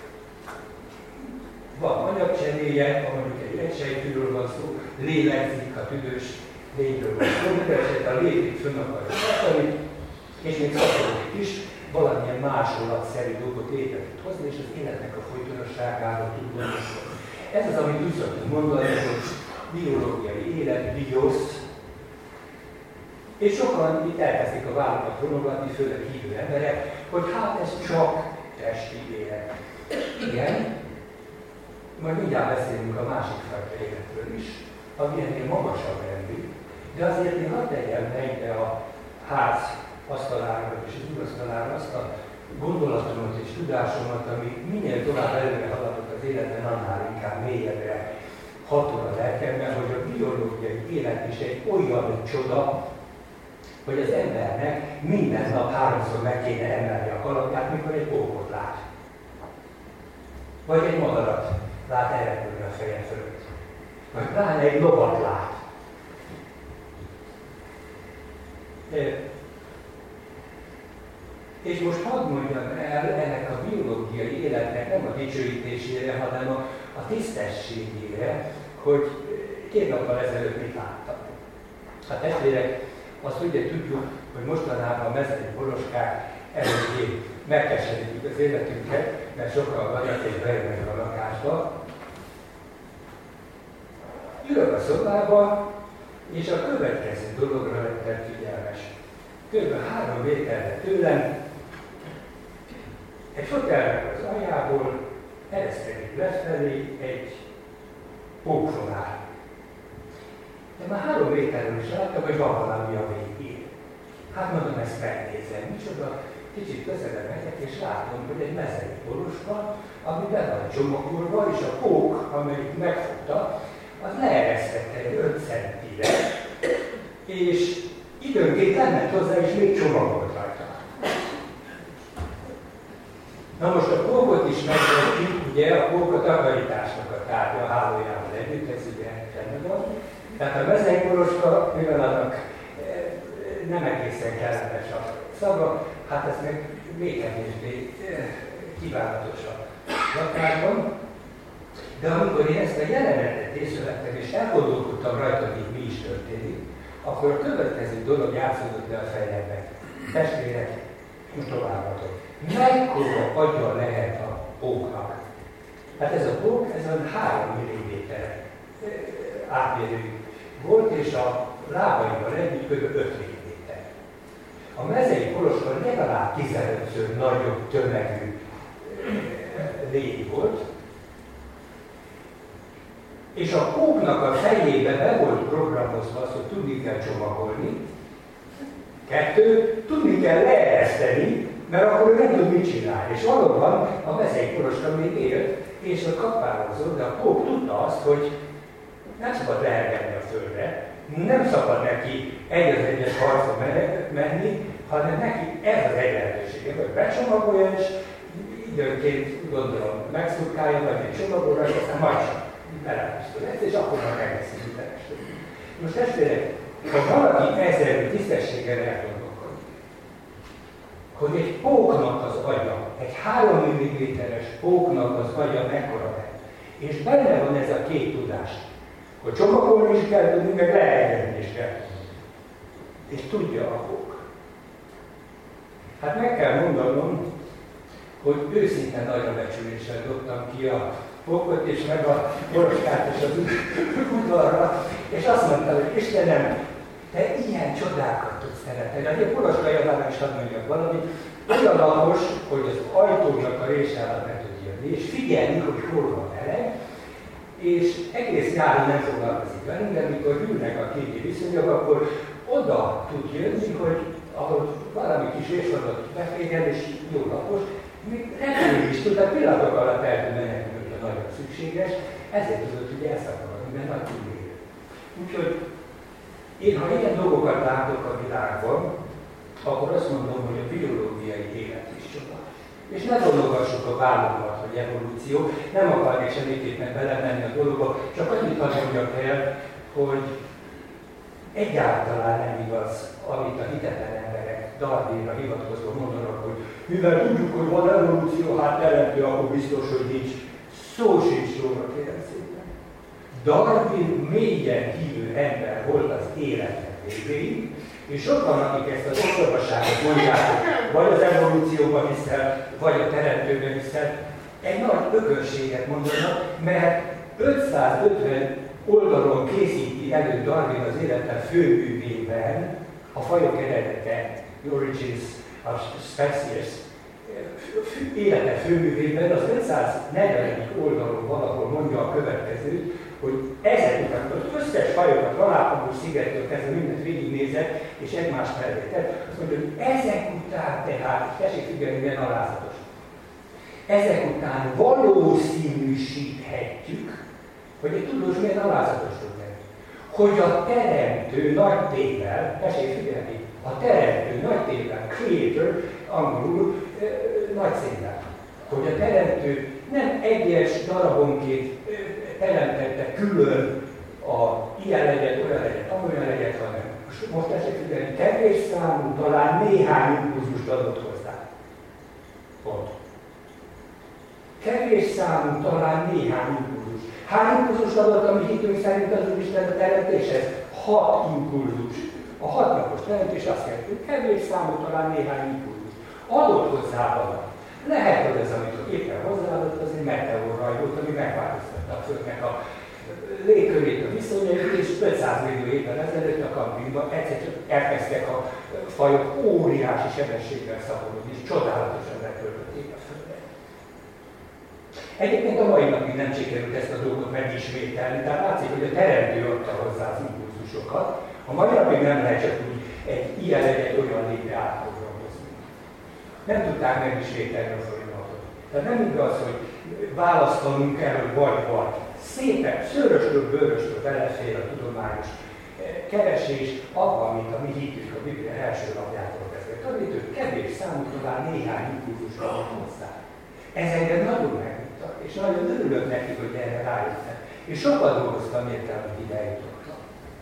van anyagcseréje, ha mondjuk egy egysejtűről van szó, lélegzik, ha tüdős lényről van szó, mindenesetre a létét fönn akarja tartani, és még szakadék is valamilyen másolatszerű dolgot létre tud hozni, és az életnek a folytonosságáról tud gondoskodni. Ez az, amit úgy szoktunk mondani, hogy biológiai élet, biosz, és sokan itt elkezdik a vállalat vonogatni, főleg hívő emberek, hogy hát ez csak testi élet. Igen, majd mindjárt beszélünk a másik fajta életről is, ami ennél magasabb rendű, de azért én hadd tegyem helyre a ház asztalára és az úrasztalára azt a gondolatomat és tudásomat, ami minél tovább előre haladott az életben, annál inkább mélyebbre hatol a lelkemben, hogy a biológiai élet is egy olyan csoda, hogy az embernek minden nap 3-szor meg kéne emelni a kalapját, mikor egy pókot lát. Vagy egy madarat lát elrepülni a feje fölött. Vagy pláne egy lovat lát. És most hadd mondjam el ennek a biológiai életnek nem a dicsőítésére, hanem a tisztességére, hogy 2 nappal ezelőtt mit láttam. A testvérek, azt ugye tudjuk, hogy mostanában a mezei boroskák eléggé megkeserítik az életünket, mert sokkal vagyok és bejönnek a lakásba. Ülök a szobába, és a következő dologra lettem figyelmes. Kb. 3 méterre tőlem, egy fotelnek az aljából ereszkedik lefelé egy pókfonál. De már 3 méterről is láttam, hogy van valami a végén. Hát mondom, ezt megnézem, micsoda, kicsit közelebb megyek, és látom, hogy egy mezei boroska, ami be van csomagolva, és a pók, amelyik megfogta, az leeresztette egy 5 centire, és időnként lement hozzá, és még csomagolt rajta. Na most a pókot is megvettük, ugye a pók a takarításnak a tárgya a hálójával együtt, ez ugye rendben van. Tehát a mezeimboroska, mivel annak nem egészen kellemes a szaga, hát ez meg még kevésbé kívánatosabb lakásban. De amikor én ezt a jelenetet észrevettem, és elgondolkodtam rajta, hogy mi is történik, akkor a következő dolog játszódott le a fejembe. Testvérek, most továbbadok. Mekkora agya lehet a póknak? Hát ez a pók, ez a 3 mm átmérőjű volt, és a lábaival együtt kb. 5 mm. A mezei boroska legalább 15-ször nagyobb tömegű légy volt, és a póknak a fejébe be volt programozva az, hogy tudni kell csomagolni. 2, tudni kell leereszteni, mert akkor ő nem tud mit csinálni. És valóban a mezei boroska még élt, és a kapározott, de a pók tudta azt, hogy nem szabad leergetni a földre, nem szabad neki egy az egyes harcba menni, hanem neki ez az egy lehetősége, hogy becsomagolja, és időnként gondolom megszurkálja, vagy egy csomagolra, és aztán majd sem belepisztolyáz, és akkor már megeszi a testet. Most testvérek, ha valaki ezzel tisztességgel elgondolkodik, hogy egy póknak az agya, egy 3 mm-es póknak az agya mekkora lehet, és benne van ez a két tudás, hogy csomagolni is kell tudni, meg leengedni is kell tudni. És tudja a pók. Hát meg kell mondanom, hogy őszintén nagyra becsüléssel dobtam ki a pókot, és meg a boroskát és az udvarra, és azt mondta, hogy Istenem, te ilyen csodákat tudsz teremteni. Hát a boroska javában is hadd mondjak valamit, olyan lapos, hogy az ajtónak a résállal meg tud jönni, és figyelni, hogy hol van meleg, és egész nyáron nem foglalkozik velünk, de amikor hűlnek a kéti viszonyok, akkor oda tud jönni, hogy ahol valami kis részfordot beférjen, és jó lapos, még repülni is tud, a pillanatok alatt el tud menekülni, hogyha nagyon szükséges, ezért tudod, hogy elszakadni, mert nagy túlélő. Úgyhogy én, ha ilyen dolgokat látok a világban, akkor azt mondom, hogy a biológiai élet is csoda. És ne dolgogassuk a vállokat, hogy evolúció, nem akarnék semmiképpen belemenni a dologba, csak annyit hadd mondjak el, hogy egyáltalán nem igaz, amit a hitetlen emberek Darwinra hivatkozva mondanak, hogy mivel tudjuk, hogy van evolúció, hát teremtő, akkor biztos, hogy nincs. Szó sincs róla, kérem szépen. Darwin mélyen hívő ember volt az életnek végéig, és sokan, akik ezt az ostobaságot mondják, vagy az evolúcióban hiszel, vagy a teremtőben hiszel, egy nagy ökörséget mondanak, mert 550 oldalon készíti elő Darwin az életet főművében, a fajok eredete, The Origins of Species, élete főművében az 540. oldalon valahol mondja a következőt, hogy ezek után az összes fajokat, Galápagos szigettől kezdve mindent végignézett, és egymást felvételt, azt mondja, hogy ezek után tehát, tessék figyelni, milyen alázatos. Ezek után valószínűsíthetjük, hogy egy tudós milyen alázatos tud lenni, hogy a teremtő nagy tével, tessék figyelni, a teremtő nagy tével, creator, angolul, nagy szépen, hogy a teremtő nem egyes darabonként teremtette külön ilyen legyet, olyan legyet, amolyan legyet, hanem most tessék figyelni, kevés számú, talán néhány impulzust adott hozzá. Pont. Kevés számú, talán néhány impulzus. Hány impulzust adott, ami hitünk szerint az Úristen a teremtéshez? 6 impulzus. A 6 napos teremtés azt jelenti, hogy kevés számú, talán néhány impulzus. Adott hozzá valamit. Lehet, hogy ez, amit éppen hozzáadott, az egy meteorraj volt, ami megváltoztatta a Földnek a légkörét, a viszonyait, és 500 millió évvel ezelőtt a kampingban egyszer csak elkezdtek a fajok óriási sebességgel szaporodni, és csodálatosan letöltötték a Földet. Egyébként a mai napig nem sikerült ezt a dolgot megismételni, tehát látszik, hogy a teremtő adta hozzá az impulzusokat. A mai napig nem lehet csak úgy ilyen egy olyan létre átprogramozni. Nem tudták megismételni a folyamatot. Tehát nem igaz, hogy választanunk kell, hogy vagy. Szépen, szőröstől, bőröstől belefér a tudományos keresés abban, mint a mi hitünk a Biblia első lapjától kezdve. Tanítők kevés számú, talán néhány impulzusra van hozzá. Ez engem nagyon megmutat, és nagyon örülök neki, hogy erre rájöttem. És sokat dolgoztam értem, hogy ide jutottam.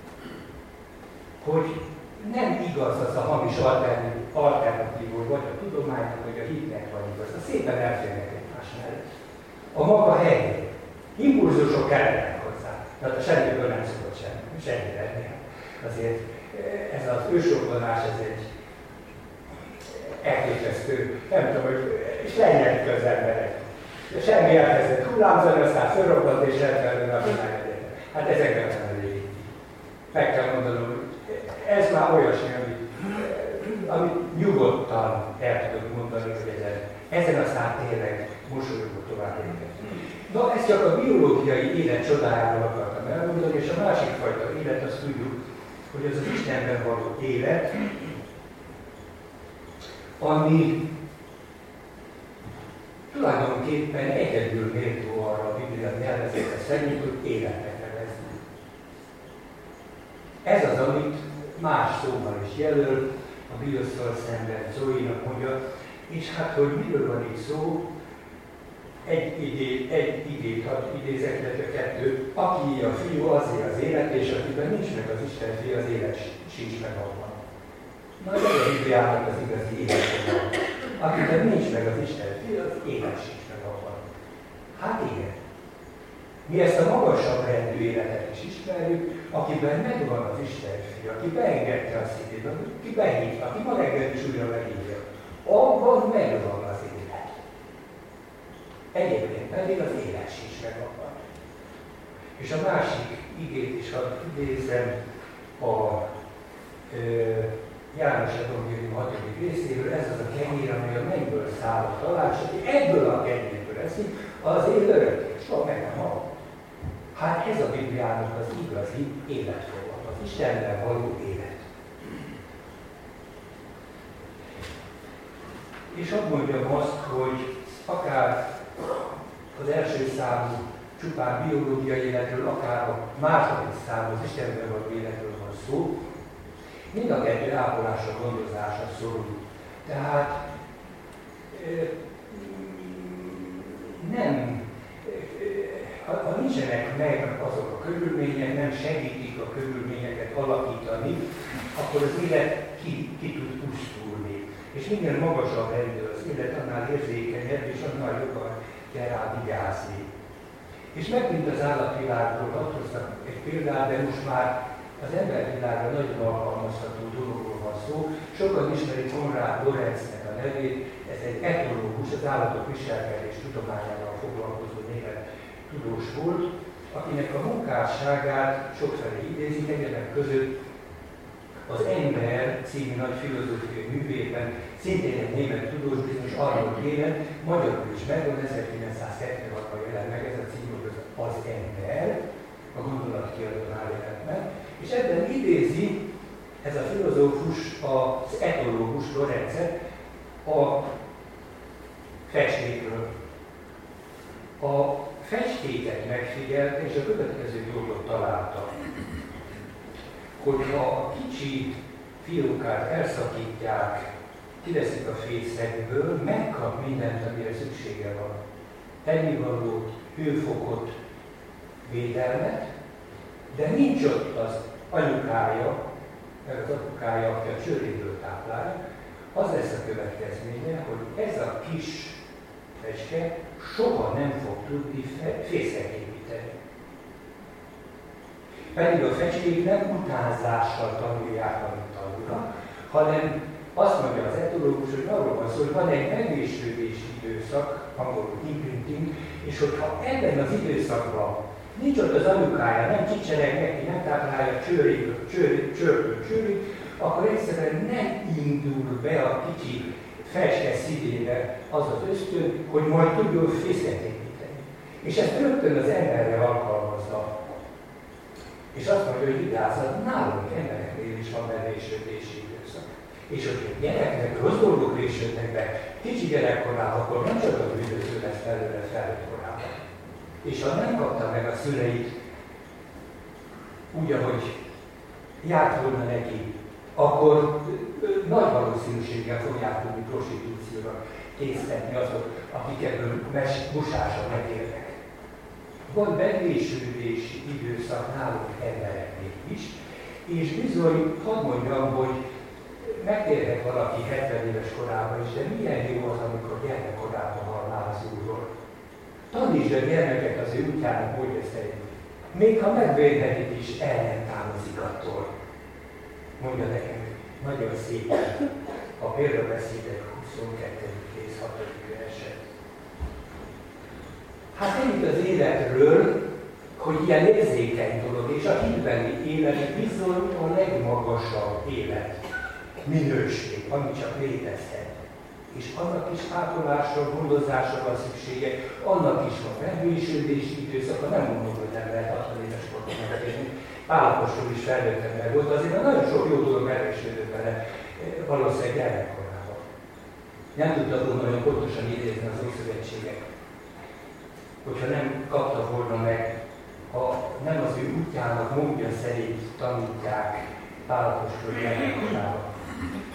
Hogy nem igaz az a hamis alternatív, vagy a tudománynak, vagy a hitnek van igaz. Szépen elférnek egymás mellett. A maga helyén. Impulzusok kellenek hozzá. Tehát a semmiből nem szokott semmi lenni. Azért ez az ősrobbanás, ez egy elképesztő, nem tudom, hogy és lenyelik az emberek. Semmi elkezdett hullámzani, aztán fölrobbant és elfelelően a világ. Hát ezekben nem elég. Meg kell mondanom, hogy ez már olyasmi, amit nyugodtan el tudok mondani, hogy ezen aztán tényleg mosolyogva tovább lépni. Na, ezt csak a biológiai élet csodájáról akartam elmondani, és a másik fajta élet, azt tudjuk, hogy az az Istenben való élet, ami tulajdonképpen egyedül méltó arra a Biblia nyelvezete szerint, hogy életnek nevezni. Ez az, amit más szóval is jelöl, a Biosszal szemben Zoe-nak mondja, és hát, hogy miről van itt szó, egy igét idézek, illetve kettő, aki a fiú, azért az élet, és akiben nincs meg az Isten fia, az élet sincs meg abban. Na, ez a Bibliának az igazi életben. Akiben nincs meg az Isten fia, az élet sincs meg abban. Hát igen. Mi ezt a magasabb rendű életet is ismerjük, akiben megvan az Isten fia, aki beengedte a szívét, aki behívta, aki ma reggel is újra megírja. Abban megvan az élet. Egyébként pedig az élet sincs meg abban. És a másik igét is, ha idézem, a János Evangélium 6. részéről, ez az a kenyér, amely a mennyből szállott alá, és aki ebből a kenyérből eszik, az él örökké, soha meg nem hal. Hát ez a Bibliának az igazi életforma, az Istennel való élet. És hadd mondjam azt, hogy akár az első számú csupán biológiai életről, akár a második számú az Istenben való életről van szó, mind a kettő ápolásra, gondozásra szorul. Tehát ha nincsenek meg azok a körülmények, nem segítik a körülményeket alakítani, akkor az élet ki tud pusztulni. És minél magasabb rendű az élet, annál érzékenyebb, és annál jobban kell rá vigyázni. És megint az állatvilágról hadd hozzak egy példát, de most már az embervilágra nagyon alkalmazható dologról van szó. Sokan ismerik Konrád Lorenznek a nevét, ez egy etológus, az állatok viselkedés tudományával foglalkozó német tudós volt, akinek a munkásságát sokfelé idézik, egyebek között az Ember című nagy filozófiai művében, szintén egy német tudós, bizonyos Arnold Gehlen, magyarul is megvan, 1976-ban jelent meg ez a cím, az Ember, a Gondolatkiadónál jelent meg, és ebben idézi ez a filozófus, az etológus Lorenzet a festékről. A festéket megfigyelte, és a következő dolgot találta, hogyha a kicsi fiókát elszakítják, kiveszik a fészekből, megkap mindent, amire szüksége van. Ennivalót, hőfokot, védelmet, de nincs ott az anyukája, mert az apukája, aki a csőréből táplálja, az lesz a következménye, hogy ez a kis fecske soha nem fog tudni fészket építeni. Pedig a fecskék nem utánzással tanulják, amit tanulnak, hanem azt mondja az etológus, hogy arról van szó, hogy van egy megvésődési időszak, angolul imprinting, és hogyha ebben az időszakban nincs ott az anyukája, nem csicsereg neki, nem táplálja csőrtől csőrig, akkor egyszerűen nem indul be a kicsi fecske szívébe az az ösztön, hogy majd tudjon fészket építeni. És ezt rögtön az emberre alkalmazza. És azt mondja, hogy igazán nálunk embereknél is van bevésődési időszak. És hogy a gyereknek rossz dolgok vésődnek be, kicsi gyerekkorában, akkor nem csak az üdvözlő lesz belőle felnőtt korában. És ha nem kapta meg a szüleit úgy, ahogy járt volna neki, akkor nagy valószínűséggel fogják tudni prostitúcióra készíteni azok, akik ebből busással megélnek. Van bevésődési időszak nálunk embereknél is, és bizony, hadd mondjam, hogy megtérhet valaki 70 éves korában is, de milyen jó az, amikor gyermekkorában hall már az Úrról. Tanítsd a gyermeket az ő útjának módja szerint. Még ha megvédhetik is, el nem távozik attól. Mondja nekem nagyon szépen a példabeszédek 22. rész 6. verset. Hát ennyit az életről, hogy ilyen érzékeny dolog, és a hitbeli élet bizony a legmagasabb élet minőség, ami csak létezhet. És annak is ápolásra, gondozásra van szüksége, annak is van megvésődési időszaka, nem mondom, hogy nem lehet 60 éves korban megvésődni. Pálapostól is felnőtt ember volt, azért nagyon sok jó dolog megvésődött bele, valószínűleg gyermekkorában. Nem tudta volna olyan pontosan idézni az Ószövetséget, hogyha nem kapta volna meg, ha nem az ő útjának módja szerint tanítják Pálapostól gyermekkorában.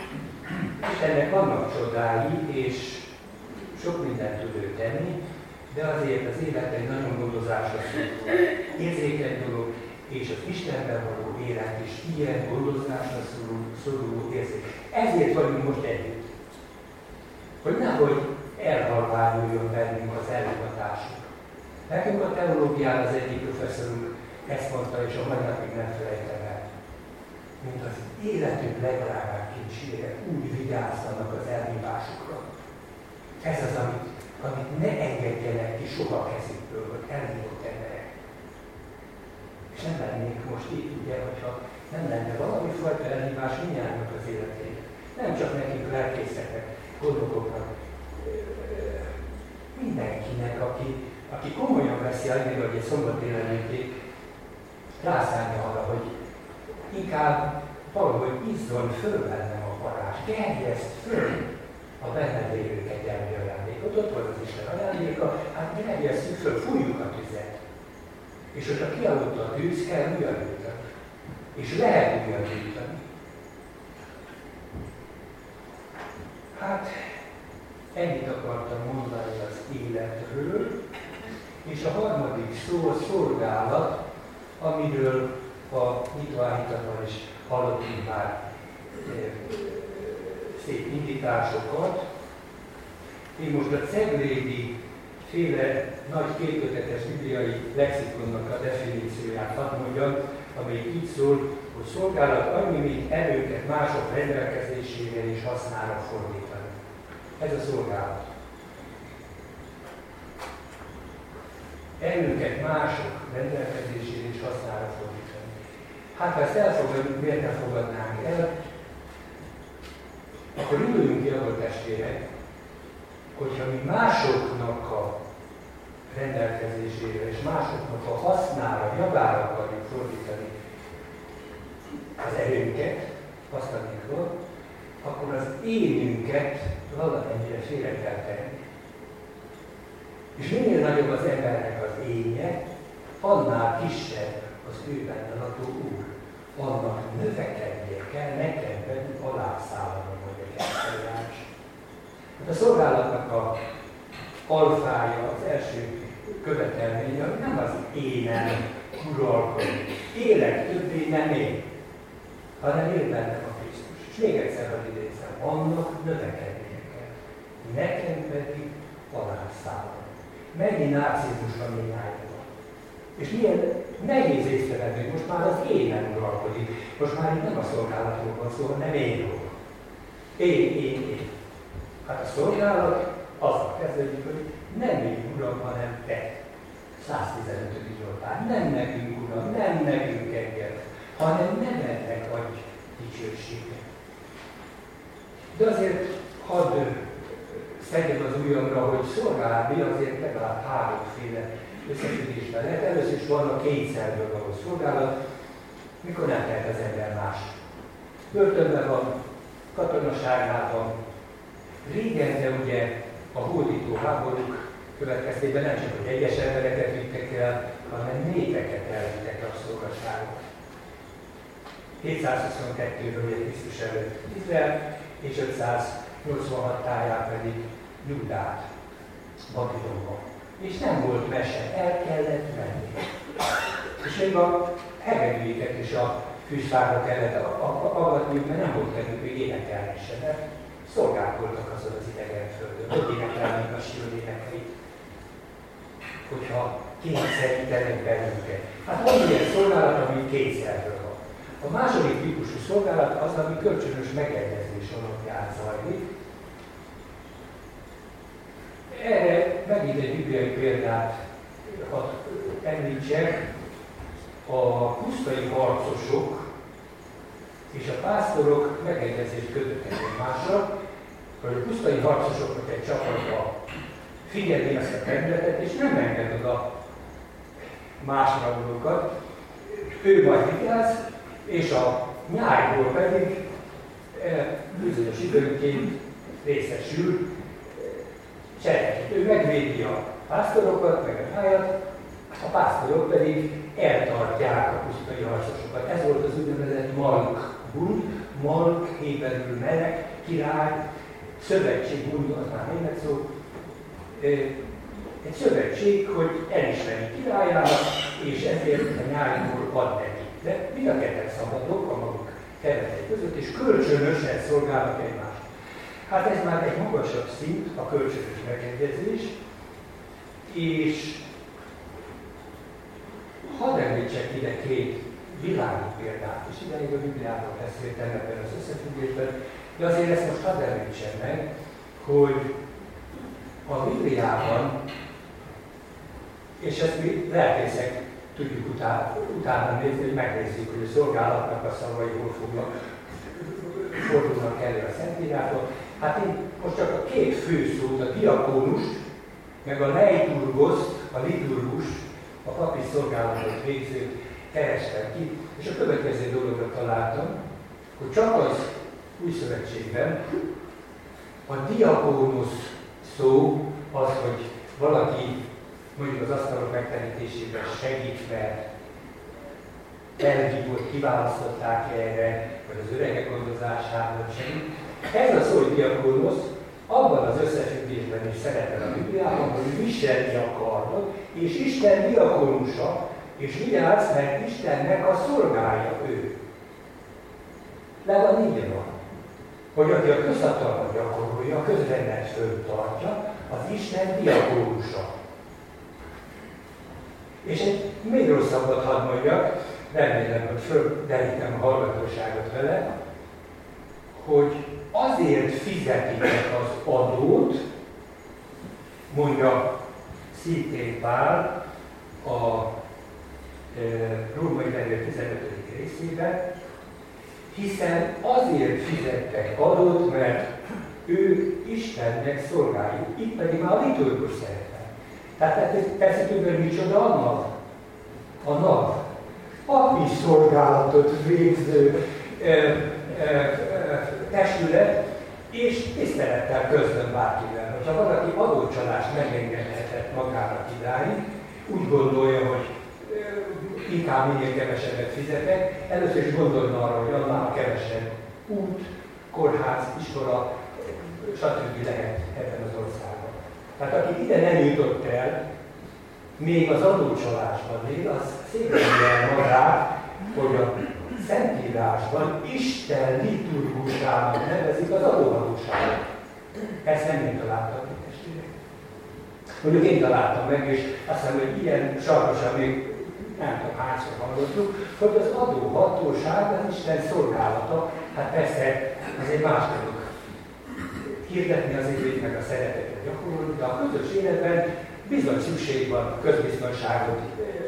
Istennek vannak csodái, és sok mindent tud ő tenni, de azért az élet egy nagyon gondozásra szóló, érzékeny dolog, és az Istenben való élet is ilyen gondozásra szóló érzék. Ezért vagyunk most együtt. Hogy nehogy elhalványuljon bennünk az elhivatásunk. Nekünk a teológián az egyik professzorunk ezt mondta, és a mai napig nem felejtem el. Mint az életünk legdrágább kincsére úgy vigyázzanak az elhívásukra. Ez az, amit ne engedjenek ki soha a kezükből, hogy elhívott emberek. És nem lennénk most itt, ugye, hogyha nem lenne valami fajta elhívás mindjárt az életére. Nem csak nekünk lelkészeknek, gondokoknak, mindenkinek, aki komolyan veszi annyira, hogy egy szombati jelenléték, rászállja arra, hogy inkább valahogy izzon föl bennem a varázs, gerjeszt föl a benned lévő kegyelmi ajándékot. Ott van az Isten ajándéka, hát gerjesszük föl, fújjuk a tüzet. És hogyha kialudt a tűz, kell újra gyújtani. És lehet újra gyújtani. Hát, ennyit akartam mondani az életről, és a harmadik szó a szolgálat, amiről a nyitóállítatban is hallottunk már szép indításokat. Én most a Ceglédi féle nagy kétkötetes bibliai lexikonnak a definícióját hadd mondjam, amelyik így szól, hogy szolgálat annyi, mint erőket mások rendelkezésére és hasznára fordítani. Ez a szolgálat. Erőket mások rendelkezésére és hasznára fordítani. Hát ha ezt elfogadjuk, miért nem fogadnánk el? Akkor induljunk ki abból, testvérek, hogyha mi másoknak a rendelkezésére és másoknak a hasznára, javára akarjuk fordítani az erőnket, azt amikről, akkor az énünket valamennyire félre kell tenni. És minél nagyobb az embernek az énje, annál kisebb az ő benne lakó Úr. Annak növekednie kell, nekem pedig alászállnom, hogy egy elszállás. Hát a szolgálatnak a alfája, az első követelménye, hogy nem az énem uralkodik. Élek többé nem én, hanem él bennem a Krisztus. És még egyszer, hogy idézem, annak növekednie kell. Nekem pedig alászállnom. Mennyi nácizmus van mindnyájában. És milyen nehéz észrevenni, hogy most már az én nem uralkodik. Most már itt nem a szolgálatról van szó, hanem énről. Én. Hát a szolgálat azzal kezdődik, hogy nem én Uram, hanem te. 115. Zsoltár. Nem nekünk Uram, nem nekünk enged, hanem nevednek adj dicsőséget. De azért hadd szedjem az ujjamra, hogy szolgálatni azért legalább háromféle összefüggésben lehet. Először is van a kényszerből való szolgálat, mikor nem tehet az ember más. Börtönben van, katonaságnál van. Régen, de ugye a hódító háborúk következtében nem csak hogy egyes embereket vittek el, hanem népeket elvittek a szolgasságot. 722-ből Krisztus előtt Izrael, és 586 táján pedig Júdát, Babilonba. És nem volt mese, el kellett menni. És még a hegedűiket is a fűszfára kellett avatniuk, mert nem volt nekünk még énekelni se, mert szolgálkoltak azon az idegen földön, hogy énekelnék a sír énekeit, hogyha kényszerítenek bennünket. Hát van ilyen szolgálat, ami kényszerből van. A második típusú szolgálat az, ami kölcsönös megegyezés alapján zajlik. Erre megint egy bibliai példát hadd említsek. A pusztai harcosok és a pásztorok megegyezést kötöttek egymásra, hogy a pusztai harcosoknak egy csapatba figyelni ezt a területet, és nem enged oda más rablókat. Ő majd vigyáz, és a nyájból pedig bizonyos időnként részesül cselekít. Ő megvédi a pásztorokat, meg a nyájat, a pásztorok pedig eltartják a pusztai harcosokat. Ez volt az úgynevezett Malk-bund, Malk héberül meleg, király, szövetség, bund, az már német szó, Egy szövetség, hogy elismeri királyának, és ezért a nyáriból ad neki. De mind a ketten szabadok a maguk keretei között, és kölcsönösen szolgálnak egymást. Hát ez már egy magasabb szint, a kölcsönös megegyezés, és hadd említsek ide két világi példát, és ideig a Bibliáról beszéltem ebben az összefüggésben, de azért ezt most hadd említsem meg, hogy a Bibliában, és ezt mi lelkészek tudjuk utána nézni, hogy megnézzük, hogy a szolgálatnak a szavai hol fordulnak elő a Szentírásban. Hát én most csak a két fő szót, a diakónust, meg a leiturgoszt, a liturgus, a papi szolgálatot végzőt kerestem ki, és a következő dologra találtam, hogy csak az Új Szövetségben a diakónusz szó az, hogy valaki mondjuk az asztalok megterítésében segít, mert elhívott, kiválasztották erre, vagy az öregek gondozásában segít. Ez a szó, hogy diakónusz, abban az összefüggésben is szerepel a Bibliában, hogy viselni akarnak, és Isten diakónusa, és vigyázz, mert Istennek a szolgálja ő. Le van írva, hogy aki a közhatalmat gyakorolja, a közrendet föltartja, az Isten diakónusa. És egy még rosszabbat hadd mondjak, remélem, hogy földerítem a hallgatóságot vele, hogy azért fizetitek az adót, mondja szintén Pál a Római Levél 15. részében, hiszen azért fizettek adót, mert ő Istennek szolgáljuk. Itt pedig már a liturgus szerepel. Tehát tetszik, hogy micsoda a NAV? A NAV. Papi szolgálatot végző testület, és tisztelettel közlöm bárkivel. Ha valaki adócsalást megengedhetett magának idáig, úgy gondolja, hogy inkább minél kevesebbet fizetek, először is gondolna arra, hogy annál kevesebb út, kórház, iskola, stb. Lehet ebben az országban. Tehát aki ide nem jutott el, még az adócsalásban él, az szépen magát, hogy a Szentírásban Isten liturgusának nevezik az adóhatóságot. Ezt nem én találtam meg, testvérek. Mondjuk én találtam meg, és azt hiszem, hogy ilyen sarkosan még nem tudom hányszor hallottuk, hogy az adóhatóság az Isten szolgálata, hát persze azért más dolog. Hirdetni az igét, meg a szeretetet gyakorolni, de a közös életben bizony szükség van a közbiztonságot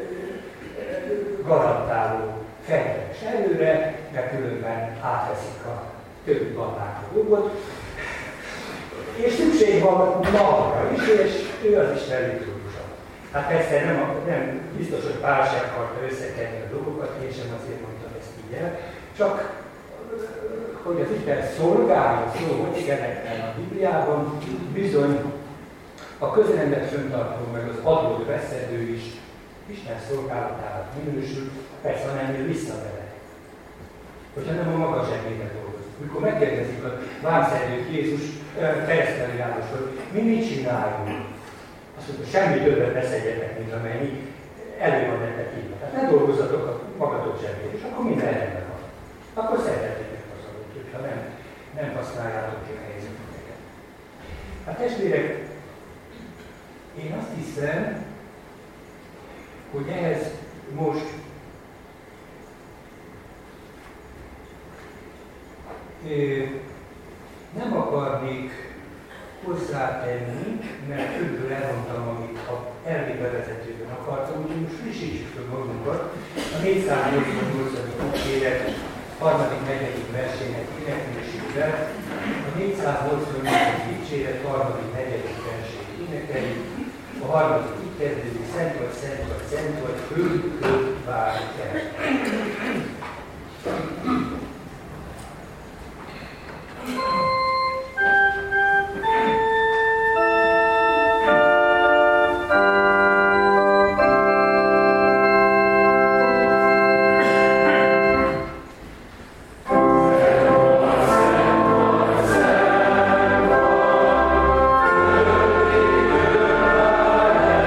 garantáló fegyveres előre, mert különben átveszik a többi bandák a dolgot. És szükség van maga is, és ő az Isten liturgusa. Hát persze nem biztos, hogy Pál sem akarta összekenni a dolgokat, én sem azért mondtam ezt így el, csak hogy az Isten szolgálja szó, hogy szerepel a Bibliában, bizony a közrendet fenntartó, meg az adót veszedő is Isten szolgálatának minősül, persze, ha nem jön vissza vele. Hogyha nem a maga zsebében dolgozik. Mikor megkérdezik a vámszedőt Jézus keresztelő János, hogy mi mit csináljunk? Azt mondta, semmi többet ne szedjetek, mint amennyi elő van nektek írva. Tehát ne dolgozzatok a magatok zsebét, és akkor minden rendben van. Akkor szeretnétek az adót, hogyha nem használjátok ki a helyzeteket. Hát testvérek, én azt hiszem, hogy ehhez most nem akarnék hozzátenni, mert körülbelül elmondtam, amit a elvi bevezetőben akartam, úgyhogy most frissítsük fel magunkat. A 488. dicséret 3. 4. versének énekelésével, a 488. dicséret 3. 4. versét énekeljük, a harmadik így kezdődik, szent vagy, szent vagy, szent vagy, föld vár el. Yeah.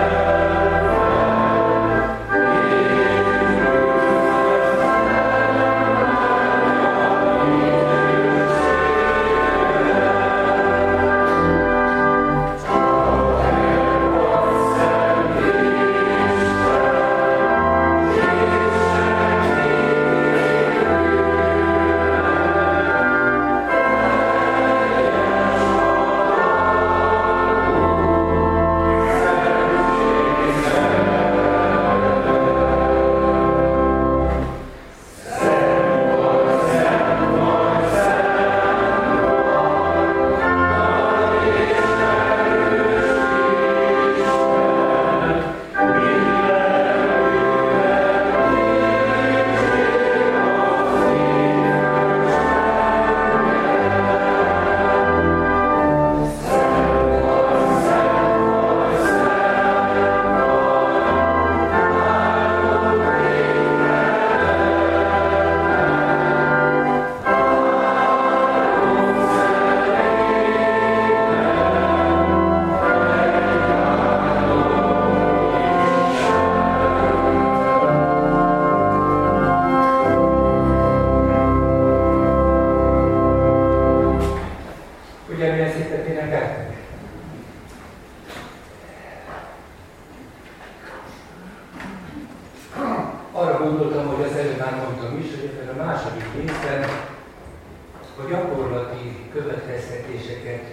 arra gondoltam, hogy az előbb már mondtam is, hogy ebben a második részben a gyakorlati következtetéseket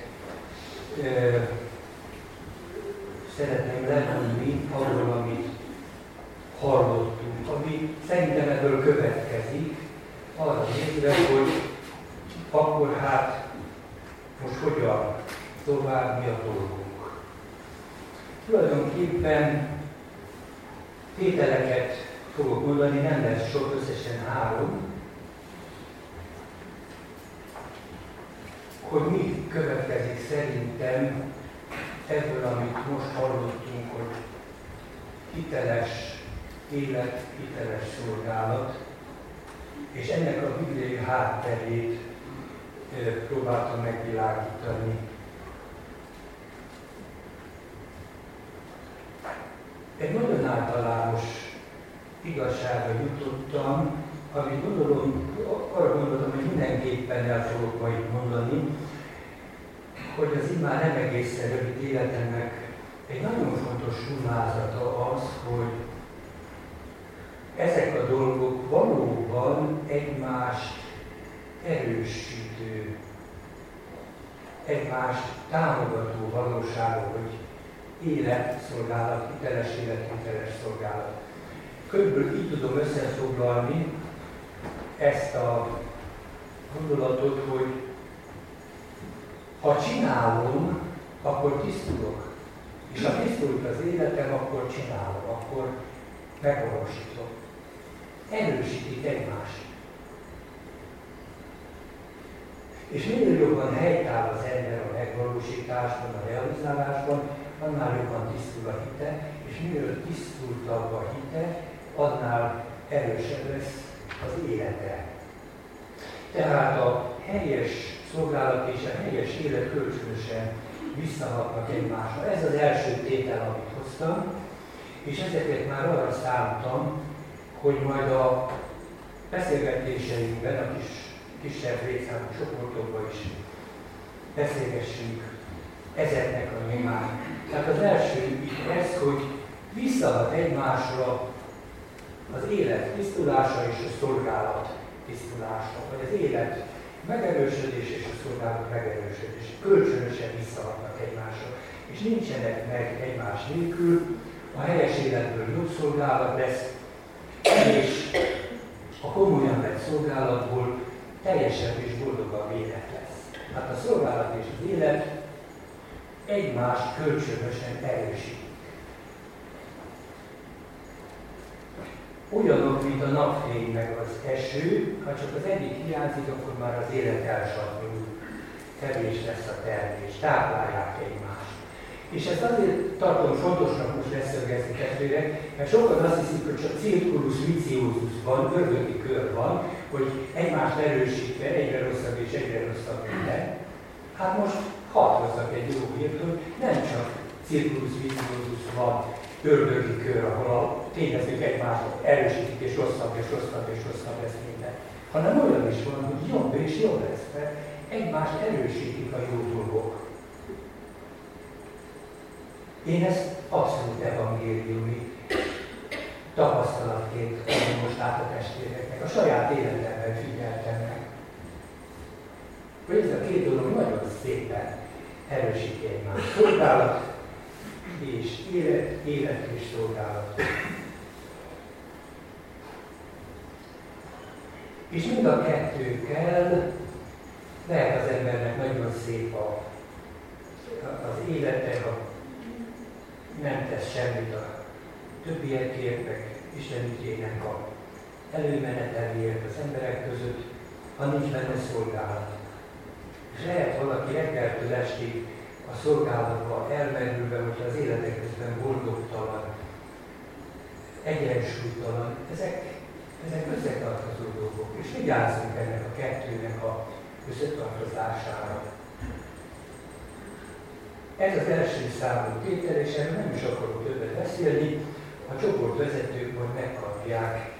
szeretném levonni arról, amit hallottunk, ami szerintem ebből következik, arra nézve, hogy akkor hát most hogyan tovább, mi a dolgunk. Tulajdonképpen tételeket fogok mondani, nem lesz sok, összesen 3, hogy mi következik szerintem ebből, amit most hallottunk, hogy hiteles élet, hiteles szolgálat, és ennek a bibliai hátterét próbáltam megvilágítani. Egy nagyon általános igazságra jutottam, amit arra gondoltam, hogy mindenképpen el fogok majd mondani, hogy az immár nem egészen rövid életemnek egy nagyon fontos rumázata az, hogy ezek a dolgok valóban egymást erősítő, egymást támogató valóságok, hogy életszolgálat, hiteles élet, hiteles szolgálat. Körülbelül így tudom összefoglalni ezt a gondolatot, hogy ha csinálom, akkor tisztulok. És ha tisztult az életem, akkor csinálom, akkor megvalósítom. Erősítik egymást. És minél jobban helytáll az ember a megvalósításban, a realizálásban, annál jobban tisztul a hite, és minél tisztultabb a hite, annál erősebb lesz az élete. Tehát a helyes szolgálat és a helyes élet kölcsönösen visszahatnak egymásra. Ez az első tétel, amit hoztam, és ezeket már arra számítam, hogy majd a beszélgetéseinkben, a kisebb létszámú csoportokban is beszélgessünk ezeknek a nyomán. Tehát az első itt ez, hogy visszahat egymásra az élet tisztulása és a szolgálat tisztulása, vagy az élet megerősödés és a szolgálat megerősödés. Kölcsönösen visszahatnak egymásra. És nincsenek meg egymás nélkül, a helyes életből jobb szolgálat lesz, és a komolyan vett szolgálatból teljesebb és boldogabb élet lesz. Hát a szolgálat és az élet egymást kölcsönösen erősítik. Olyanok, mint a napfény meg az eső, ha csak az egyik hiányzik, akkor már az élet elsatnyul. Kevés lesz a termés, táplálják egymást. És ezt azért tartom fontosnak most leszögezni, testvérek, mert sokan azt hiszik, hogy csak circulus viciosus van, ördögi kör van, hogy egymást erősítve egyre rosszabb és egyre rosszabb minden. Hát most hadd hozzak egy jó hírt, hogy nem csak circulus viciosus van, ördögi kör, ahol a tényezők egymást erősítik, és rosszabb és rosszabb és rosszabb lesz minden. Hanem olyan is van, hogy jobb és jobb lesz, mert egymást erősítik a jó dolgok. Én ezt abszolút evangéliumi tapasztalatként adom most át a testvéreknek, a saját életemben figyeltem meg. Hogy ez a két dolog nagyon szépen erősíti egymást. Szolgálat és élet és szolgálat. És mind a kettőkkel lehet az embernek nagyon szép az élete, ha nem tesz semmit a többiekért, meg Isten ügyének a előmeneteléért az emberek között, ha nincs benne szolgálat. És lehet valaki reggeltől estig a szolgálatba elmerülve, hogyha az életek közben boldogtalan, egyensúlytalan, ezek összetartozó dolgok. És vigyázzunk ennek a kettőnek a összetartozására. Ez az első számú tétel, és erről nem is akarok többet beszélni, a csoportvezetők majd megkapják,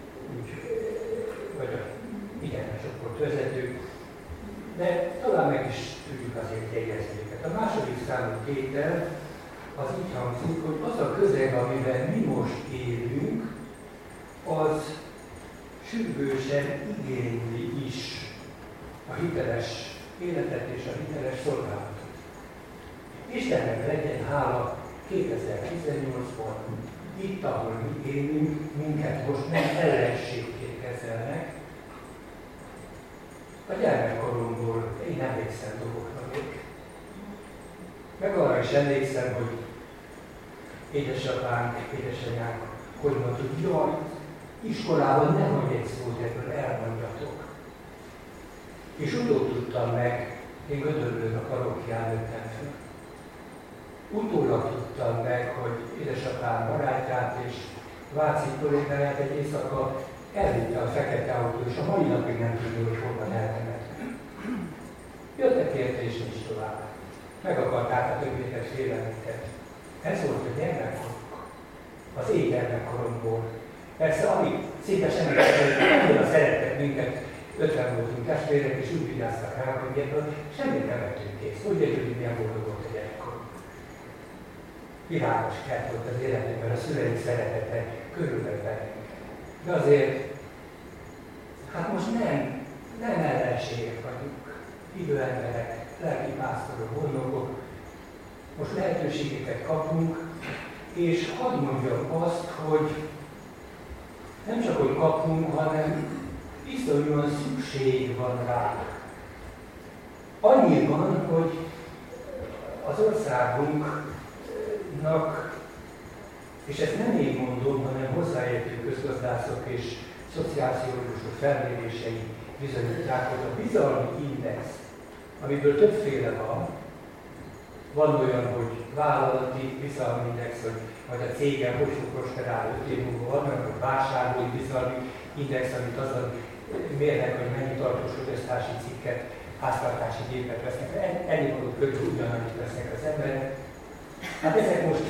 a csoportvezetők, de talán meg is tudjuk azért jegyezni őket. A második számú tétel az így hangzik, hogy az a közeg, amiben mi most élünk, az sürgősen igényli is a hiteles életet és a hiteles szolgálatot. Istennek legyen hála 2018-ban, itt, ahol mi élünk, minket most nem ellenségként kezelnek. A gyermekkoromból én emlékszem dolgokra még. Meg arra is emlékszem, hogy édesapánk, édesanyánk, hogy mondtuk, jaj, iskolában nehogy egy szót ebből elmondjatok. És utóbb tudtam meg, én Gödöllőn a Karokián nőttem fel. Utólag tudtam meg, hogy édesapám barátját és Váci kollégáját egy éjszaka elvitte a fekete autó, és a mai napig nem tudja, hogy hol van eltemetve. Jöttek érte és nincs tovább. Meg akarták a többieket félremettet. Ez volt a gyermekkorunk, az én gyermekkoromból. Persze, amíg szinte semmi annyira szerettek minket, 50 voltunk testvérek, és úgy vigyáztak rá, hogy ebből semmit nem vettünk kész. Úgy érjük, hogy milyen boldog volt a gyerekkorunk. Világos kert volt az életünkben, a szüleink szeretete körülbelül bennünket. De azért, hát most nem ellenségek vagyunk. Időemberek, lelki pásztorok, gondnokok. Most lehetőségeket kapunk, és hadd mondjam azt, hogy nem csak hogy kapunk, hanem iszonyúan szükség van rá. Annyiban, hogy az országunknak, és ezt nem én mondom, hanem hozzáértő közgazdászok és szociálpszichológusok felmérései bizonyítják, hogy a bizalmi index, amiből többféle van, van olyan, hogy vállalati bizalmi index, hogy vagy a cégem hogy fog prosperálni 5 év múlva, van olyan, hogy vásárlói bizalmi index, amit azon mérnek, hogy mennyi tartós fogyasztási cikket, háztartási gépet vesznek, ennyi adott körül ugyanannyit vesznek az emberek. Hát ezek most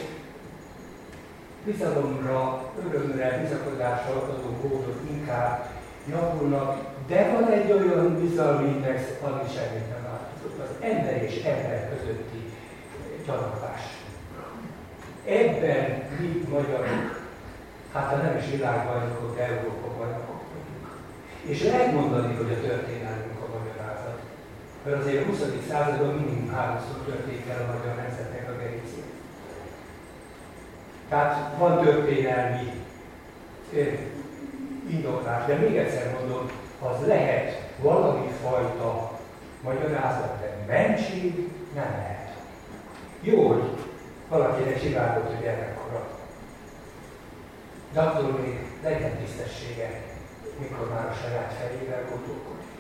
bizalomra, örömre, bizakodásra adó módot inkább javulnak, de van egy olyan bizalmi index, ami semmit nem változott, az ember és ember közötti gyanakvás. Ebben mi magyarok, hát ha nem is világbajnokok, de Európa bajnokok vagyunk. És lehet mondani, hogy a történelmünk a magyarázat. Mert azért a 20. században minimum 3-szor történt el a magyar nemzetnek a gerincét. Tehát van történelmi indoklás, de még egyszer mondom, az lehet valami fajta magyarázat, de mentség nem lehet. Jó, hogy valakinek csivágott a gyermekkora. De attól még legyen tisztessége, mikor már a saját fejével gondolkodik.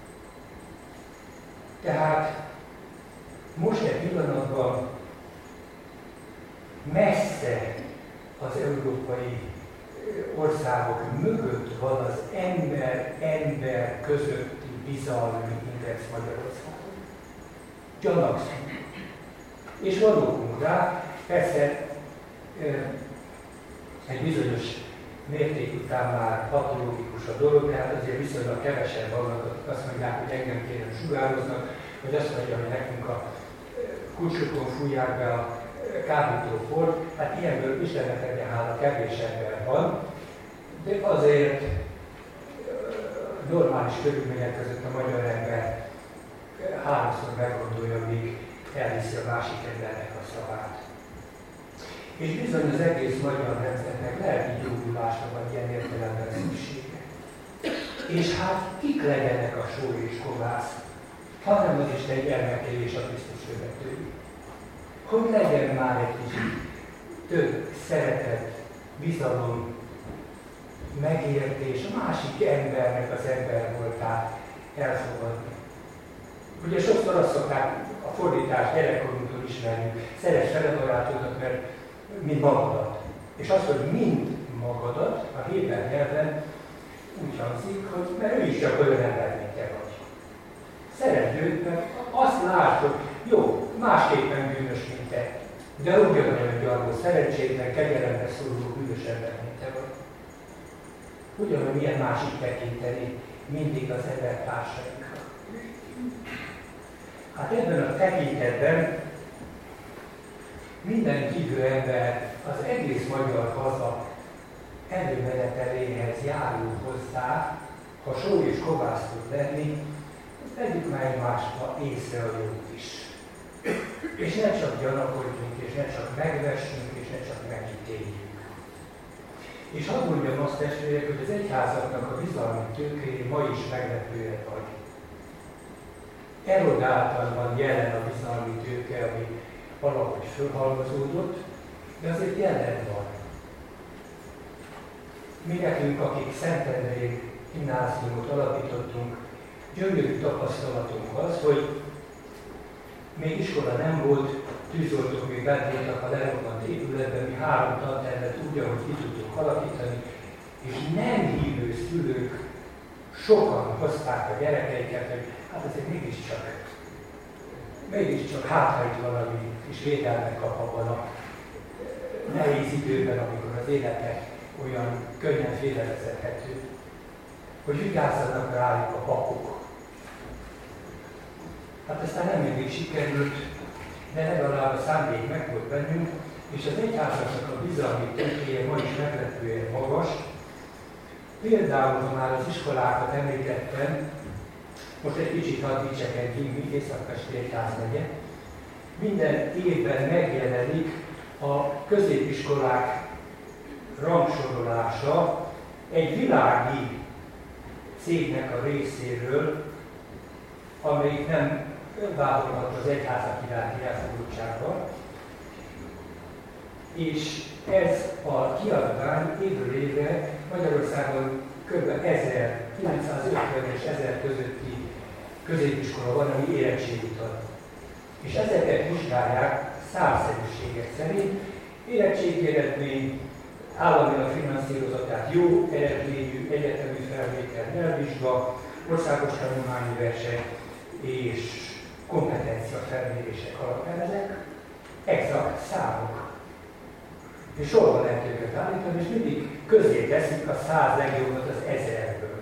Tehát most egy pillanatban messze az európai országok mögött van az ember közötti bizalmi index Magyarországon. Gyanakszunk. És van okunk rá, persze egy bizonyos mérték után már patológikus a dolog, tehát azért viszonylag kevesen vannak, akik azt mondják, hogy engem kérem sugároznak, vagy azt mondja, hogy nekünk a kulcsokon fújják be a kábítófort, hát ilyenből Istennek legyen hála, kevés ember van, de azért normális körülmények között a magyar ember 3-szor meggondolja, míg elhiszi a másik embernek a szavát. És bizony az egész magyar nemzetnek lelki gyógyulásra van ilyen értelemben szüksége. És hát kik legyenek a só és kovász, hanem az Isten gyermekei és a Krisztus követői. Hogy legyen már egy kicsit több szeretet, bizalom, megértés, a másik embernek az ember voltát elfogadni. Ugye sokszor azt szokták a fordítást gyerekkorunktól ismerni, szeress fel a barátodat, mert mint magadat. És az, hogy mind magadat, a héber nyelven úgy hangzik, hogy mert ő is csak olyan ember, mint te vagy. Szeresd őt, mert azt látod, jó, másképpen bűnös, mint te, de ugyanolyan gyarló, szerencsétlen, kegyelemre szoruló bűnös ember, mint te vagy. Ugyanúgy milyen másik tekinteni mindig az embertársainkra. Hát ebben a tekintetben minden hívő ember, az egész magyar haza előmeneteléhez járul hozzá, ha só és kovász tud lenni, vegyük már egymásra észre a jót is. És ne csak gyanakodjunk, és ne csak megvessünk, és ne csak megítéljük. És hadd mondjam azt, testvérek, hogy az egyházaknak a bizalmi tőkéje ma is meglepően vagy. Erodáltan van jelen a bizalmi tőke, ami valahogy fölhalmozódott, de azért jelen van. Mi nekünk, akik Szentendrei gimnáziumot alapítottunk, gyönyörű tapasztalatunk az, hogy még iskola nem volt, tűzoltók még bent voltak a lerobbant épületben, mi 3 tantermet úgy, ahogy ki tudtunk alakítani, és nem hívő szülők sokan hozták a gyerekeiket, hogy hát azért mégiscsak hátrányít valami kis védelmet kap abban a nehéz időben, amikor az élete olyan könnyen félrevezethető, hogy vigyázzanak rájuk a papok. Hát aztán nem mindig sikerült, de legalább a szándék meg volt bennünk, és az egyházaknak a bizalmi tőkéje ma is meglepően magas. Például, ha már az iskolákat említettem, most egy kicsit hadd dicsekedjünk, mi Észak-Pesti Egyházmegye. Minden évben megjelenik a középiskolák rangsorolása egy világi cégnek a részéről, amelyik nem vádolhat az egyházak iránti elfogultsággal. És ez a kiadvány évről évre Magyarországon kb. 1950 és 1000 közötti középiskola van, ami érettségit ad. És ezeket vizsgálják számszerűségek szerint. Érettségi eredmény, államilag finanszírozott, tehát jó eredményű egyetemi felvétel, nyelvvizsga, országos tanulmányi verseny és kompetencia felmérések alapján ezek exakt számok. És sorban lehet őket állítani, és mindig közé teszik a 100 legjobbat az 1000-ből.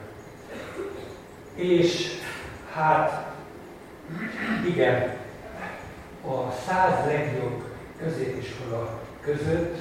És hát igen, a 100 legjobb középiskola között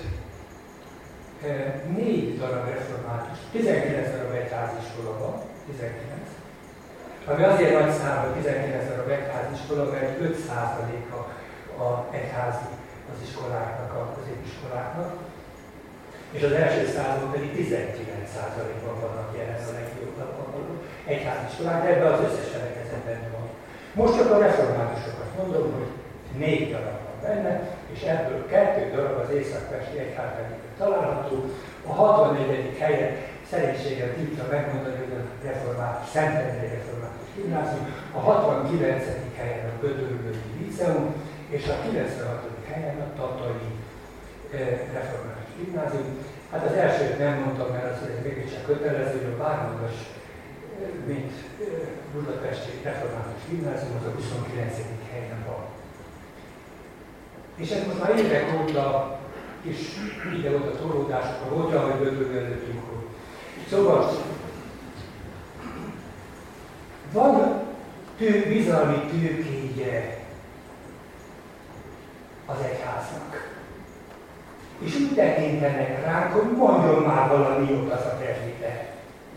4 darab református, 19 darab egyháziskola van, 19. Ami azért nagy szám, hogy 19 darab egyháziskola, mert 5%-a a egyházi az iskoláknak, a középiskoláknak, és az első században pedig 19%-ban vannak jelen a legjobbakban való egyháziskolák, de ebben az összes felekezetben van. Most csak a reformátusokat mondom, hogy 4 darab van benne, és ebből 2 darab az Észak-Pesti Egyházmegyében található. A 64. helyen szerénységgel tudta megmondani, hogy a református, Szentendrei Református Gimnázium, a 69. helyen a Gödöllői Líceum, és a 96. helyen a Tatai Református Gimnázium. Hát az elsőt nem mondtam, mert az mégiscsak kötelező, hogy a Vármagas, mint Budapesti Református Gimnázium, az a 29. helyen van. És ez most már évek óta kis ide-oda torlódásokkal volt, ahogy Gödöllő előttünk volt. Szóval van bizalmi tőkéje az egyháznak. És úgy tekintenek ránk, hogy mondjon már valami jót az a presbiter.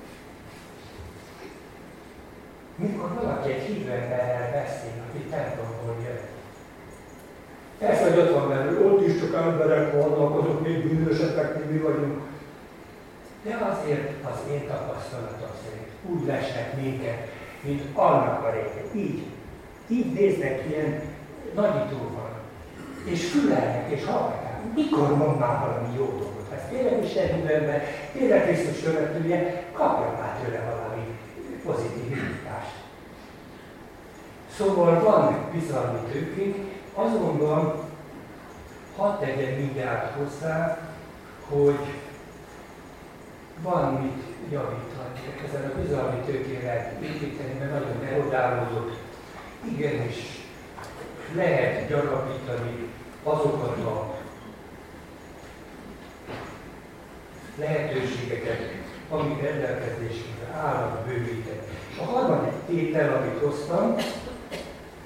Mikor valaki egy hívő emberrel beszél, aki templomból jön. Persze, hogy ott van belül, ott is csak emberek vannak, azok még bűnösetek, mint mi vagyunk. De azért az én tapasztalatom szerint úgy lesnek minket, mint annak a régen. Így néznek ilyen nagyítóval. És fülelnek, és hallgatják. Mikor mond már valami jó dolgot? Ha ez tényleg Isten hívőben, tényleg Krisztus követője, kapja már tőle valami pozitív indítást. Szóval van bizalmi tőkénk, azonban hadd tegyen mindjárt hozzá, hogy van mit javítani. Ezen a bizalmi tőkén lehet építeni, mert nagyon erodálódott. Igenis, lehet gyarapítani azokat a lehetőségeket, amik rendelkezésünkre állnak, bővíteni. És a harmadik tétel, amit hoztam,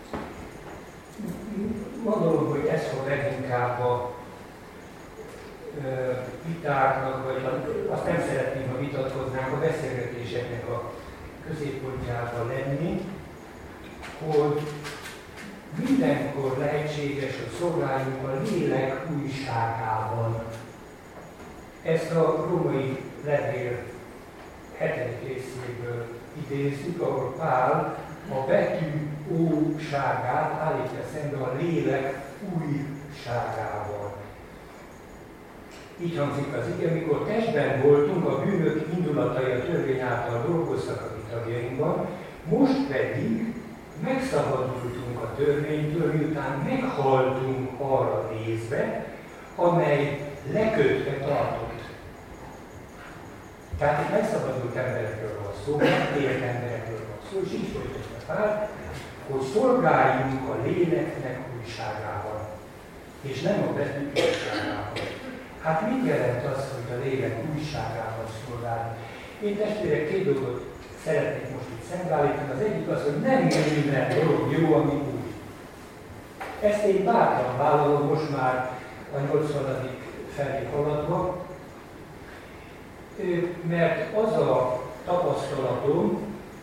gondolom, hogy ez fog leginkább a vitáknak, vagy azt nem szeretném, ha vitatkoznánk, a beszélgetéseknek a középpontjában lenni, hogy mindenkor lehetséges, hogy szolgáljunk a lélek újságában. Ezt a római levél 7. részéből idézzük, ahol Pál a betű óságát állítja szembe a lélek újságával. Így hangzik az ige, mikor testben voltunk, a bűnök indulatai a törvény által dolgoztak a mi tagjainkban, most pedig megszabadultunk a törvénytől, miután meghaltunk arra nézve, amely lekötve tartott. Tehát itt megszabadult emberekről van szó, megtért emberekről van szó, és így folytatja Pál, hogy szolgáljunk a léleknek újságával, és nem a betűk újságával. Hát mit jelent az, hogy a lélek újságával szolgálni? Én testvérek 2 dolgot szeretnék most itt szembeállítani. Az egyik az, hogy nem minden dolog jó, ami új. Ezt én bátran vállalom most már a 80. felé haladva, mert az a tapasztalatom,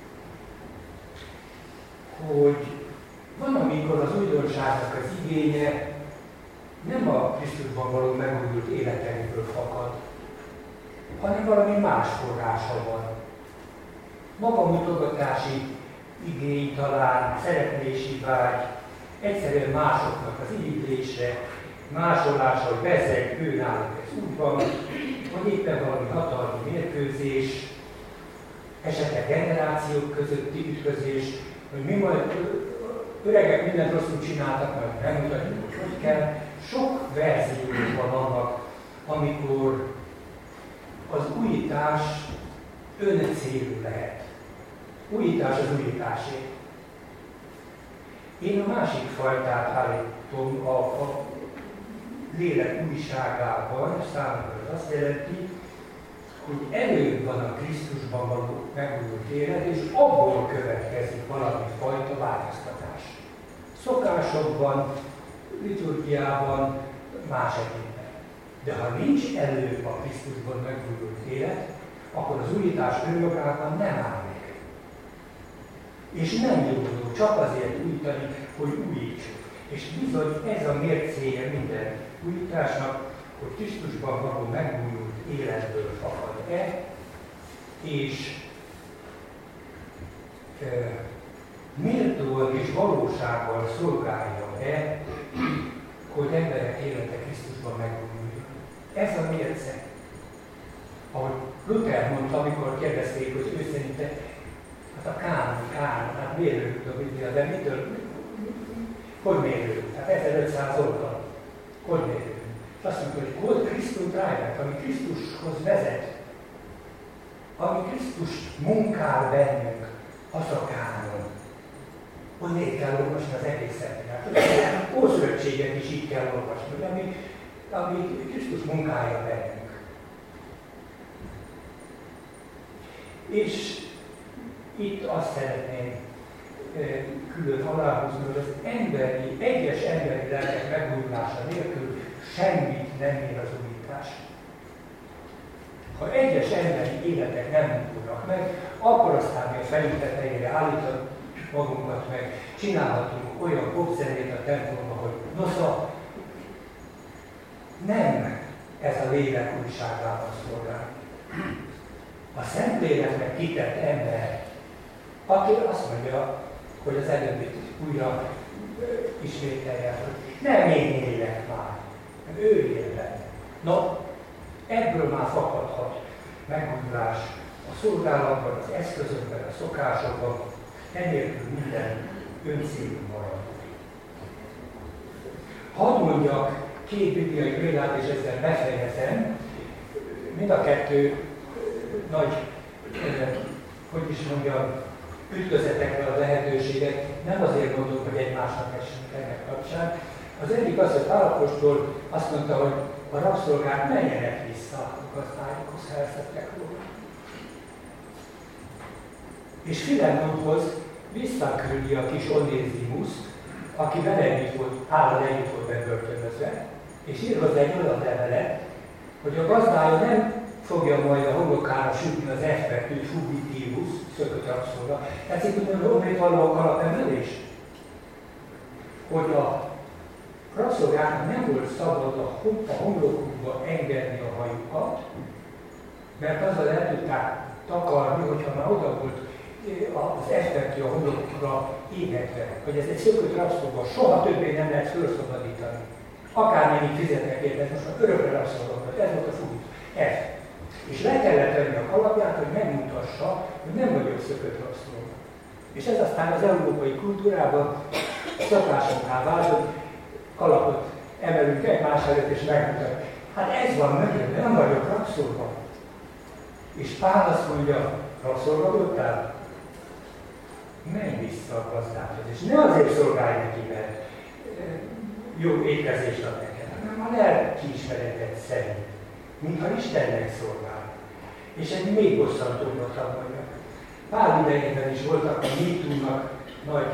hogy van, amikor az újdonságnak az igénye nem a Krisztusban való megújult életenkből fakad, hanem valami más forrása van. Magamutogatási igény talán, szereplési vágy, egyszerűen másoknak az irigylése, másolás, hogy bezzeg, ő náluk ez úgy van, vagy éppen valami hatalmi mérkőzés, esetleg generációk közötti ütközés, hogy mi majd öregek mindent rosszul csináltak, majd nem mutatjuk, hogy kell. Sok verziójuk van annak, amikor az újítás öncélú lehet. Újítás az újításé. Én a másik fajtát állítom a lélek újságában, számomra az azt jelenti, hogy előbb van a Krisztusban való megújult élet, és abból következik valami fajta változtatás. Szokásokban, liturgiában, más esetben. De ha nincs előbb a Krisztusban megújult élet, akkor az újítás önmagában nem áll meg. És nem jó dolog csak azért újítani, hogy újítsuk. És bizony ez a mércéje minden újításnak, hogy Krisztusban való megújult életből fakad-e, és méltóan és valósággal szolgálja-e, hogy emberek élete Krisztusban megújuljon. Ez a mérce. Ahogy Luther mondta, amikor kérdezték, hogy ő szerinte, hát a kánon, hát mérőjük a Biblia, de mitől? Hogy mérőjük? Hát 1500 oldal. Hogy mérőjük? És azt mondta, hogy Gott Christum treibt, ami Krisztushoz vezet, ami Krisztus munkál bennünk, az a kánon. Onnét kell olvasni az egészet. A Ószövetséget is így kell olvasni, ami Krisztus munkája bennünk. És itt azt szeretném külön aláhúzni, hogy az egyes emberi lelkek megújulása nélkül semmit nem ér az újítás. Ha egyes emberi életek nem újulnak meg, akkor aztán mi a fejünk tetejére állítjuk magunkat meg, csinálhatunk olyan popzenét a templomban, hogy nosza, nem ez a lélek újságával szolgál. A Szentléleknek kitett ember, aki azt mondja, hogy az előbbit újra ismételje, hogy nem én élek már, ő él benne. No, ebből már fakadhat megújulás a szolgálatban, az eszközökben, a szokásokban, enélkül minden öncélú marad. Hadd mondjak 2 bibliai példát, és ezzel befejezem. Mind a 2 nagy, hogy is mondjam, ütközetekre a lehetőséget, nem azért mondom, hogy egymásnak essünk ennek kapcsán. Az egyik az, hogy Pál apostol azt mondta, hogy a rabszolgák menjenek vissza a gazdájukhoz, ha elszettek volna. És Filemonhoz visszaküldi a kis Onézimuszt, aki vele együtt volt, Pállal együtt volt bebörtönözve, és ír hozzá egy olyan levelet, hogy a gazdája nem fogja majd a homlokára sütni az effektív fugitivus, szökött rabszolga. Tetszik, hogy a honvéd való alapemelés? Hogy a rabszolgáknak nem volt szabad a homlokukba engedni a hajukat, mert azzal el tudták takarni, hogyha már oda volt az effektív a homlokukra égetve, hogy ez egy szökött rabszolga, soha többé nem lehet felszabadítani. Akármennyit fizetnek érte, ez most már örökre rabszolga, ez volt a fújt. Ez. És le kellett venni a kalapját, hogy megmutassa, hogy nem vagyok szökött rabszolga. És ez aztán az európai kultúrában szokásoknál vált, hogy kalapot emelünk egymás előtt és megmutatjuk. Hát ez van mögött, nem vagyok rabszolga. És Pál azt mondja, rabszolga voltál? Menj vissza a gazdádhoz, és ne azért szolgálj neki, mert jó étkezést ad neked, hanem a lelkiismereted szerint, mintha Istennek szolgál. És egy még bosszantóbbat mondja. Pál idejében is voltak a MeToo-nak nagy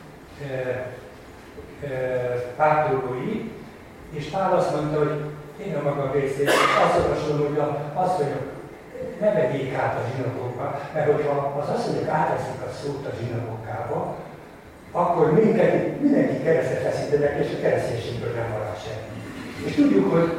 pártolói, és Pál azt mondta, hogy én a magam részéről azt javaslom, hogy az asszonyok ne vegyék át a zsinagógba, mert hogyha az asszonyok átveszik a szót a zsinagógába, akkor mindenki keresztet feszítenek, és a kereszténységből nem marad semmi. És tudjuk, hogy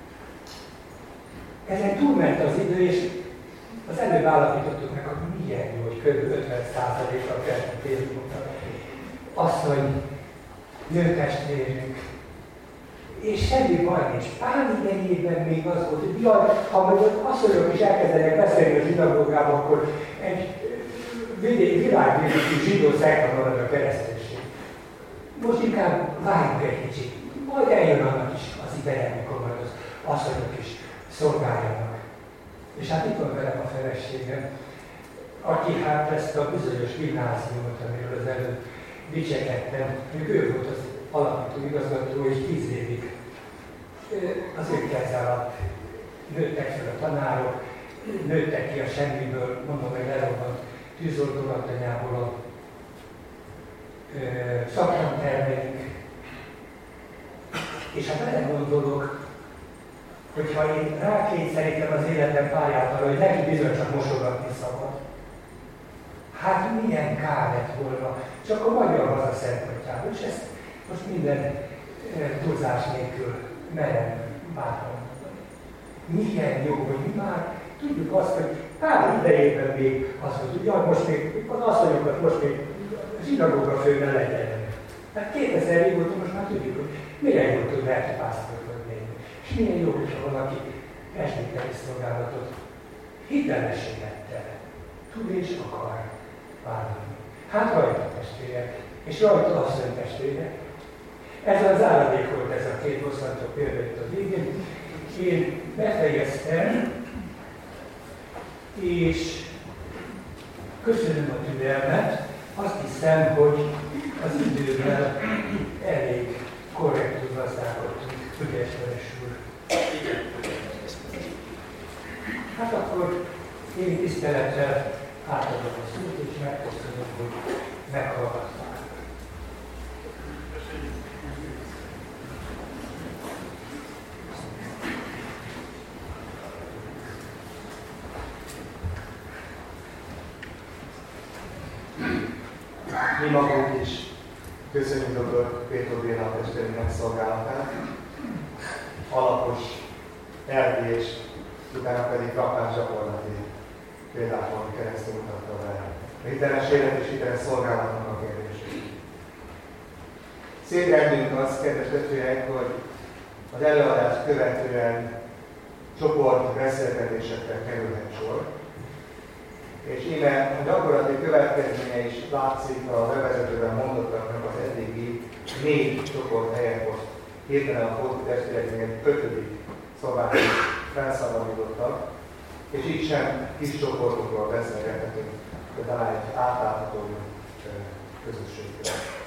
ezen túlment az idő, és az előbb állapítottuk meg, hogy milyen jó, hogy kb. 50%-a keresztény asszony, nőtestvérünk. És semmi baj nincs. Pál idejében még az volt, hogy jaj, ha majd az asszonyok is elkezdenek beszélni a zsinagógában, akkor egy világvédő zsidó szekta marad a kereszténység. Most inkább várjunk egy kicsit, majd eljön annak is az ideje, amikor majd az asszonyok is szolgáljanak. És hát itt van velem a feleségem, aki hát ezt a bizonyos gimnáziumot, amiről az előbb dicsekedtem, ő volt az alapító igazgató, és 10 évig az ő keze alatt nőttek fel a tanárok, nőttek ki a semmiből, mondom meg lerobbant tűzoltólatanyából a szaktantermeink. És hát belegondolok, hogyha én rákényszerítem az életem pályát arra, hogy neki bizony csak mosogatni szabad, hát milyen kár lett volna, csak a magyar haza szempontjából, és ezt most minden túlzás nélkül merem bátran mondani. Milyen jó, hogy mi már tudjuk azt, hogy Pál idejében még azt mondjuk, hogy most még az asszonyokat most még zsinagóga fő ne legyen. Hát 2000 régóta most már tudjuk, hogy milyen jó tud lelki pásztornak lenni. És milyen jó, hogyha valaki presbiteri szolgálatot hitelességettel tud és akar vállalni. Hát rajta testvérek, és rajta asszony testvérek. Ez az záradék volt, ez a két bosszantó példa itt a végén. Én befejeztem, és köszönöm a türelmet. Azt hiszem, hogy az idővel elég korrektül gazdálkodtunk, Ügyes úr. Hát akkor én tisztelettel átadom a szót, és megköszönöm, hogy meghallgattak. Mi magunk is köszönjük dr. Péter Béla testvérünknek szolgálatát, alapos elvi és utána pedig rakás gyakorlati példákon keresztül mutatta be a hiteles élet és hiteles szolgálatnak a kérdését. Szép rendünk az, kedves testvérek, hogy az előadást követően csoport beszélgetésekre kerülhet sor, és íme a gyakorlati következménye is látszik a bevezetőben mondottaknak az eddigi 4 csoport helyett most hirtelen a Fóti testvéreknek egy 5. szobát felszabadítottak, és így sem kis csoportokról beszélgethetünk, de talán egy átlátható közösségről.